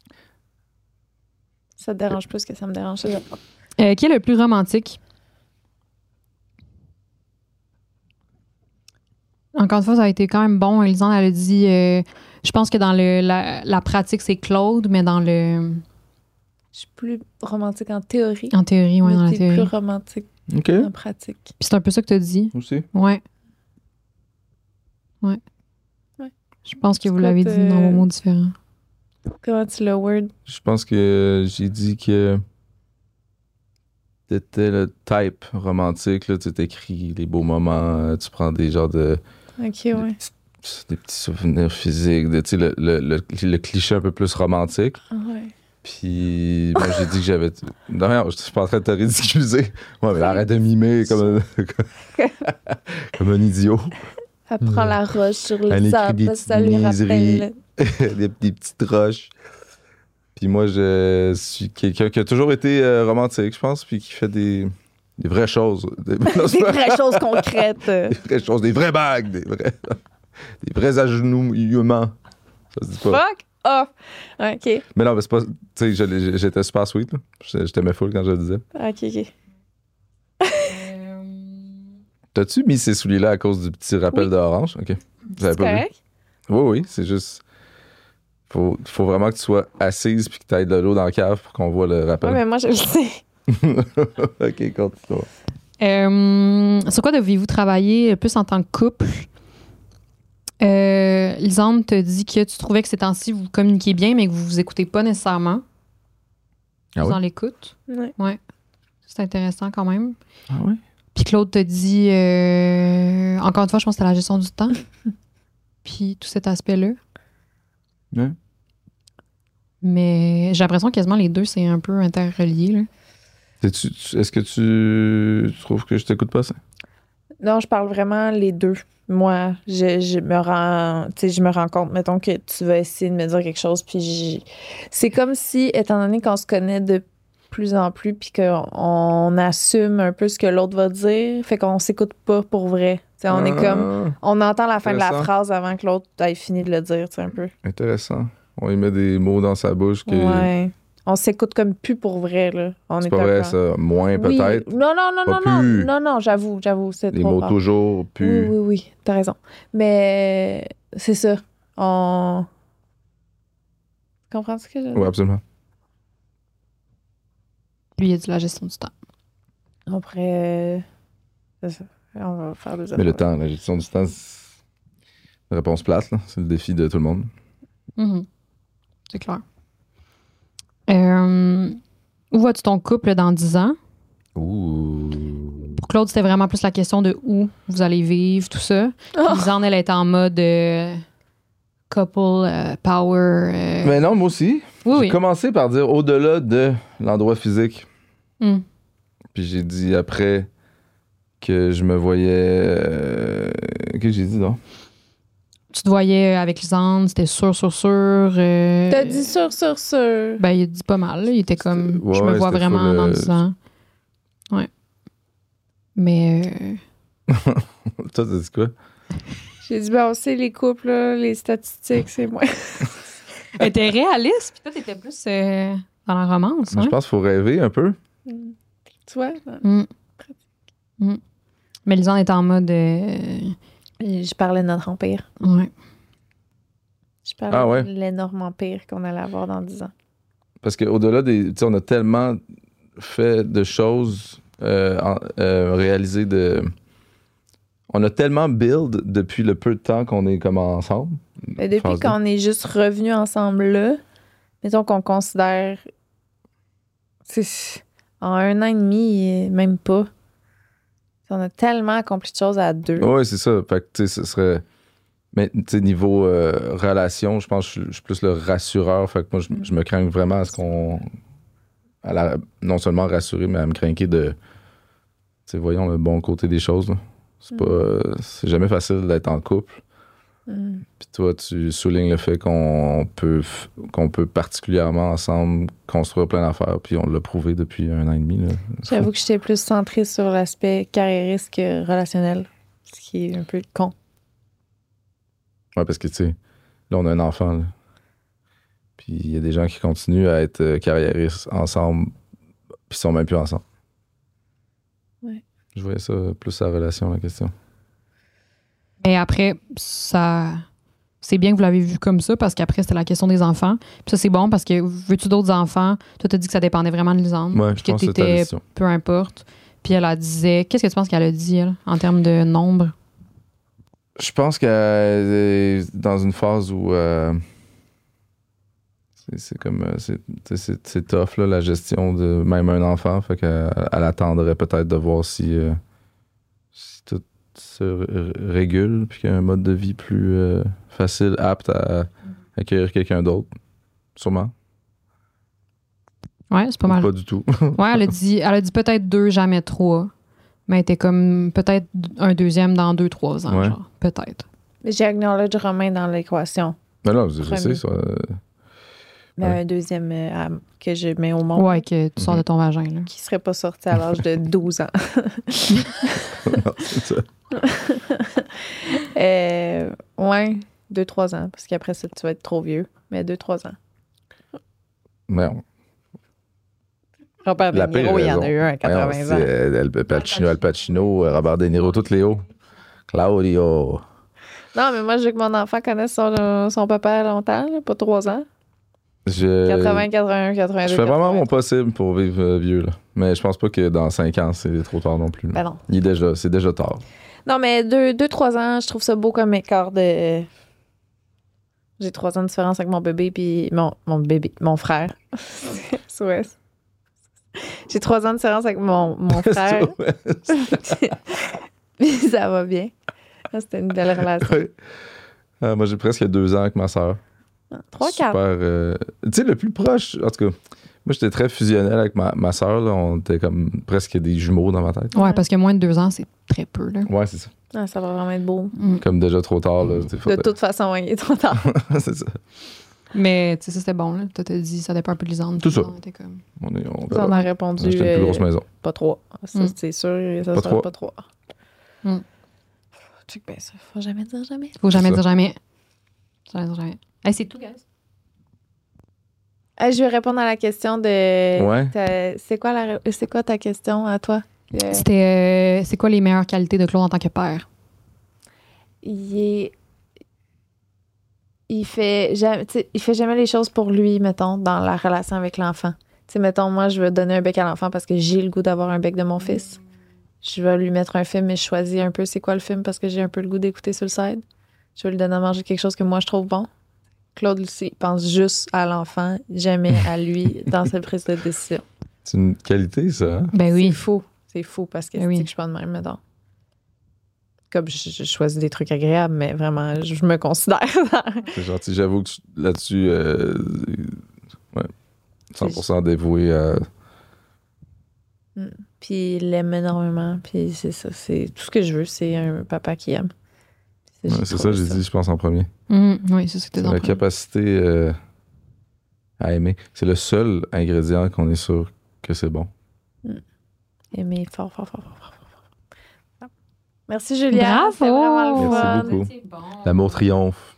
Ça te dérange plus que ça me dérange. ça. Euh, qui est le plus romantique? Encore une fois, ça a été quand même bon. Elisande, elle a dit, euh, je pense que dans le, la, la pratique, c'est Claude, mais dans le... Je suis plus romantique en théorie. En théorie, oui, mais dans la t'es théorie. plus romantique OK. en pratique. Puis c'est un peu ça que tu as dit. Aussi. Ouais. Ouais. Ouais. Je pense que vous Scott, l'avez dit dans euh, vos mots différents. Comment tu l'as word? Je pense que j'ai dit que t'étais le type romantique, là, tu t'écris les beaux moments, tu prends des genres de... OK, des, ouais. petits, des petits souvenirs physiques, de, tu sais, le, le, le, le cliché un peu plus romantique. Ouais. Puis moi, j'ai dit que j'avais... Non, non, je suis pas en train de te ridiculiser. Ouais, mais arrête de mimer comme un, comme un idiot. Elle prend la roche sur le Elle écrit sable, des parce que ça lui petites rappelle. des, des petites roches. Puis moi, je suis quelqu'un qui a toujours été euh, romantique, je pense, puis qui fait des, des vraies choses. Des, Des vraies choses concrètes. euh. des vraies choses, des vraies bagues, des vrais, des vrais agenouillements. Ça se dit pas. Fuck off! OK. Mais non, mais c'est pas... Tu sais, je l'ai- j'étais super sweet, là. Je, je t'aimais full quand je le disais. OK, OK. T'as-tu mis ces souliers-là à cause du petit rappel Oui. de orange? OK. J'avais C'est pas vu. correct? Oui, oui, c'est juste... Faut, faut vraiment que tu sois assise puis que tu ailles de l'eau dans la cave pour qu'on voit le Ouais, rappel. mais moi, je le sais. OK, continue. Euh, sur quoi deviez-vous travailler plus en tant que couple? Euh, Lisande te dit que tu trouvais que ces temps-ci, vous communiquez bien, mais que vous vous écoutez pas nécessairement. Ah Vous oui? en l'écoute. Ouais. C'est intéressant quand même. Ah oui? Puis Claude te dit, euh, encore une fois, je pense que c'est la gestion du temps. Puis tout cet aspect-là. Ouais. Mais j'ai l'impression que quasiment les deux, c'est un peu interrelié. Là. T'es-tu- tu- Est-ce que tu trouves que je t'écoute pas, ça? Non, je parle vraiment les deux. Moi, je, je me rends, tu sais, je me rends compte, mettons que tu vas essayer de me dire quelque chose, puis j'ai- c'est comme si, étant donné qu'on se connaît de plus en plus, puis qu'on on assume un peu ce que l'autre va dire, fait qu'on s'écoute pas pour vrai. Tu sais, on est comme, on entend la fin de la Intéressant. phrase avant que l'autre ait fini de le dire, tu sais, un peu. Ah, intéressant. On y met des mots dans sa bouche que... Ouais. On s'écoute comme plus pour vrai, là. On C'est est pas comme vrai, dans- ça. Moins, Oui. peut-être. Non, non, non, Pas non, non, plus. non, non, j'avoue, j'avoue, c'est Les trop mots fort. toujours, plus... Oui, oui, oui, t'as raison. Mais c'est ça. On. Tu comprends ce que je veux dire? Oui, absolument. Lui, il a dit la gestion du temps. On pourrait. euh, C'est ça. On va faire des Mais le efforts. temps, la gestion du temps, c'est une réponse plate, là. C'est le défi de tout le monde. Mhm. C'est clair. Euh, où vois-tu ton couple dans dix ans? Ouh. Pour Claude, c'était vraiment plus la question de où vous allez vivre, tout ça. Oh! Lisande, elle était en mode euh, couple, euh, power. euh, Mais non, moi aussi. oui, J'ai oui. commencé par dire au-delà de l'endroit physique. Hmm. Puis j'ai dit après que je me voyais... euh, Qu'est-ce que j'ai dit, non? Tu te voyais avec Lisande, c'était sûr, sûr, sûr. euh, T'as dit sûr, sûr, sûr. Ben, il a dit pas mal. là. Il était comme, Ouais, je me ouais, vois c'était vraiment full, dans euh, dix ans. Ouais. Mais euh, Toi, t'as dit quoi? J'ai dit, ben, on sait, les couples, là, les statistiques, c'est moi. elle était réaliste, puis toi, t'étais plus euh, dans la romance. Moi, hein? je pense qu'il faut rêver un peu. Tu vois? Mm. Mm. Mais Lisande était en mode. euh, Et je parlais de notre empire. ouais. Je parlais Ah ouais? de l'énorme empire qu'on allait avoir dans dix ans. Parce qu'au-delà des... Tu sais, on a tellement fait de choses, euh, en- euh, réalisé de... On a tellement build depuis le peu de temps qu'on est comme ensemble. Mais depuis Phase deux. qu'on est juste revenus ensemble là, mettons qu'on considère. C'est, en un an et demi, euh, même pas. On a tellement accompli de choses à deux. Oui, c'est ça. Fait que, tu sais, ce serait... Mais, tu sais, niveau euh, relation, je pense que je suis- je suis plus le rassureur. Fait que moi, je, je me crains vraiment à ce qu'on... à la- non seulement rassurer, mais à me craquer de... Tu sais, voyons le bon côté des choses, là. C'est pas... euh, c'est jamais facile d'être en couple. Mm. Puis toi, tu soulignes le fait qu'on peut, f- qu'on peut particulièrement ensemble construire plein d'affaires. Puis on l'a prouvé depuis un an et demi. Là. J'avoue que j'étais plus centrée sur l'aspect carriériste que relationnel. Ce qui est un peu con. Ouais, parce que, tu sais, là, on a un enfant. Là. Puis il y a des gens qui continuent à être euh, carriéristes ensemble, puis ils sont même plus ensemble. Ouais. Je voyais ça plus sa relation, la question. Mais après, ça... C'est bien que vous l'avez vu comme ça parce qu'après, c'était la question des enfants. Puis ça, c'est bon parce que veux-tu d'autres enfants? Toi, t'as dit que ça dépendait vraiment de Lisande. Ouais, Puis je que pense que c'était la t'étais décision. peu importe. Puis elle, elle disait... Qu'est-ce que tu penses qu'elle a dit, elle, en termes de nombre? Je pense qu'elle est dans une phase où euh, c'est, c'est comme euh, c'est, c'est, c'est tough là, la gestion de même un enfant. Fait qu'elle elle attendrait peut-être de voir si, euh, si tout se r- régule puis qu'il y a un mode de vie plus euh, facile, apte à accueillir quelqu'un d'autre. Sûrement. Ouais, c'est pas Ou mal. pas du tout. Ouais, elle a dit, elle a dit peut-être deux, jamais trois. Mais elle était comme peut-être un deuxième dans deux, trois ans, Ouais. genre. Peut-être. Mais j'ai acknowledge Romain dans l'équation. Mais là, je, je Premier. sais ça. euh, Mais Ouais. un deuxième euh, à- que je mets au monde Ouais, que tu sors Mhm. de ton vagin, là. qui serait pas sorti à l'âge de douze ans. non, c'est ça. euh, ouais, deux trois ans. Parce qu'après ça, tu vas être trop vieux. Mais deux trois ans. Mais on- Robert De La pire Niro, il y en a raison. eu un à voyons, quatre-vingts c'est, ans. euh, Al Pacino, Al Pacino, euh, Robert De Niro, tous les hauts. Claudio. Non, mais moi, je veux que mon enfant connaisse son, son papa longtemps, là, pas trois ans. Je, quatre-vingts, quatre-vingt-un, quatre-vingt-deux. je fais vraiment mon quatre-vingt-trois. possible pour vivre euh, vieux, là. Mais je pense pas que dans cinq ans, c'est trop tard non plus. là. Ben non. Il est déjà, c'est déjà tard. Non, mais deux trois ans, je trouve ça beau comme écart de. J'ai trois ans de différence avec mon bébé, puis mon, mon bébé, mon frère. Ouais. J'ai trois ans de différence avec mon, mon frère. Puis ça va bien. Ça, c'était une belle relation. Ouais. Euh, moi, j'ai presque deux ans avec ma soeur. Trois, Super. quatre. euh, Tu sais, le plus proche, en tout cas, moi, j'étais très fusionnel avec ma, ma soeur. Là. On était comme presque des jumeaux dans ma tête. Ouais, parce que moins de deux ans, c'est très peu, là. Ouais, c'est ça. Ah, ça va vraiment être beau. Mm. Comme déjà trop tard. Là, De toute façon, ouais, il est trop tard. c'est ça. Mais, tu sais, ça, c'était bon, là. Toi, t'as dit, ça dépend un peu de Lisande. Tout ça. Lisande était comme... On est, on, Ça, on a répondu. J'étais une plus euh, grosse maison. Pas trois. Ça, Mm. c'est sûr. Ça Pas sera trois. pas trois. Mm. Check bien ça. Faut jamais dire jamais. Faut jamais C'est dire ça. jamais. Jamais dire jamais. Hey, c'est tout, guys. Hey, je vais répondre à la question de. Ouais. ta- C'est quoi, la... c'est quoi ta question à toi? Euh, C'était... euh, c'est quoi les meilleures qualités de Claude en tant que père? il est. Il fait, jamais, tu sais, il fait jamais les choses pour lui, mettons, dans la relation avec l'enfant. Tu sais, mettons, moi, je veux donner un bec à l'enfant parce que j'ai le goût d'avoir un bec de mon fils. Je vais lui mettre un film, mais je choisis un peu c'est quoi le film parce que j'ai un peu le goût d'écouter sur le side. Je vais lui donner à manger quelque chose que moi, je trouve bon. Claude, lui, il pense juste à l'enfant, jamais à lui dans sa prise de décision. C'est une qualité, ça. Hein? Ben C'est oui. fou. C'est fou parce que Ben c'est oui. que je suis pas de même, mettons. Comme je, je choisis des trucs agréables, mais vraiment, je, je me considère. C'est gentil. J'avoue que tu- là-dessus, euh, ouais, cent pour cent dévoué à. Puis il l'aime énormément. Puis c'est ça. C'est tout ce que je veux, c'est un papa qui aime. Puis Ouais, c'est ça, j'ai dit, je pense, en premier. Mm, oui, c'est ce que t'es C'est dans la le premier. capacité euh, à aimer. C'est le seul ingrédient qu'on est sûr que c'est bon. Aimer fort, fort, fort, fort, fort, fort. Merci, Julia. Bravo! C'était vraiment le Merci fun. beaucoup. C'est bon. L'amour triomphe.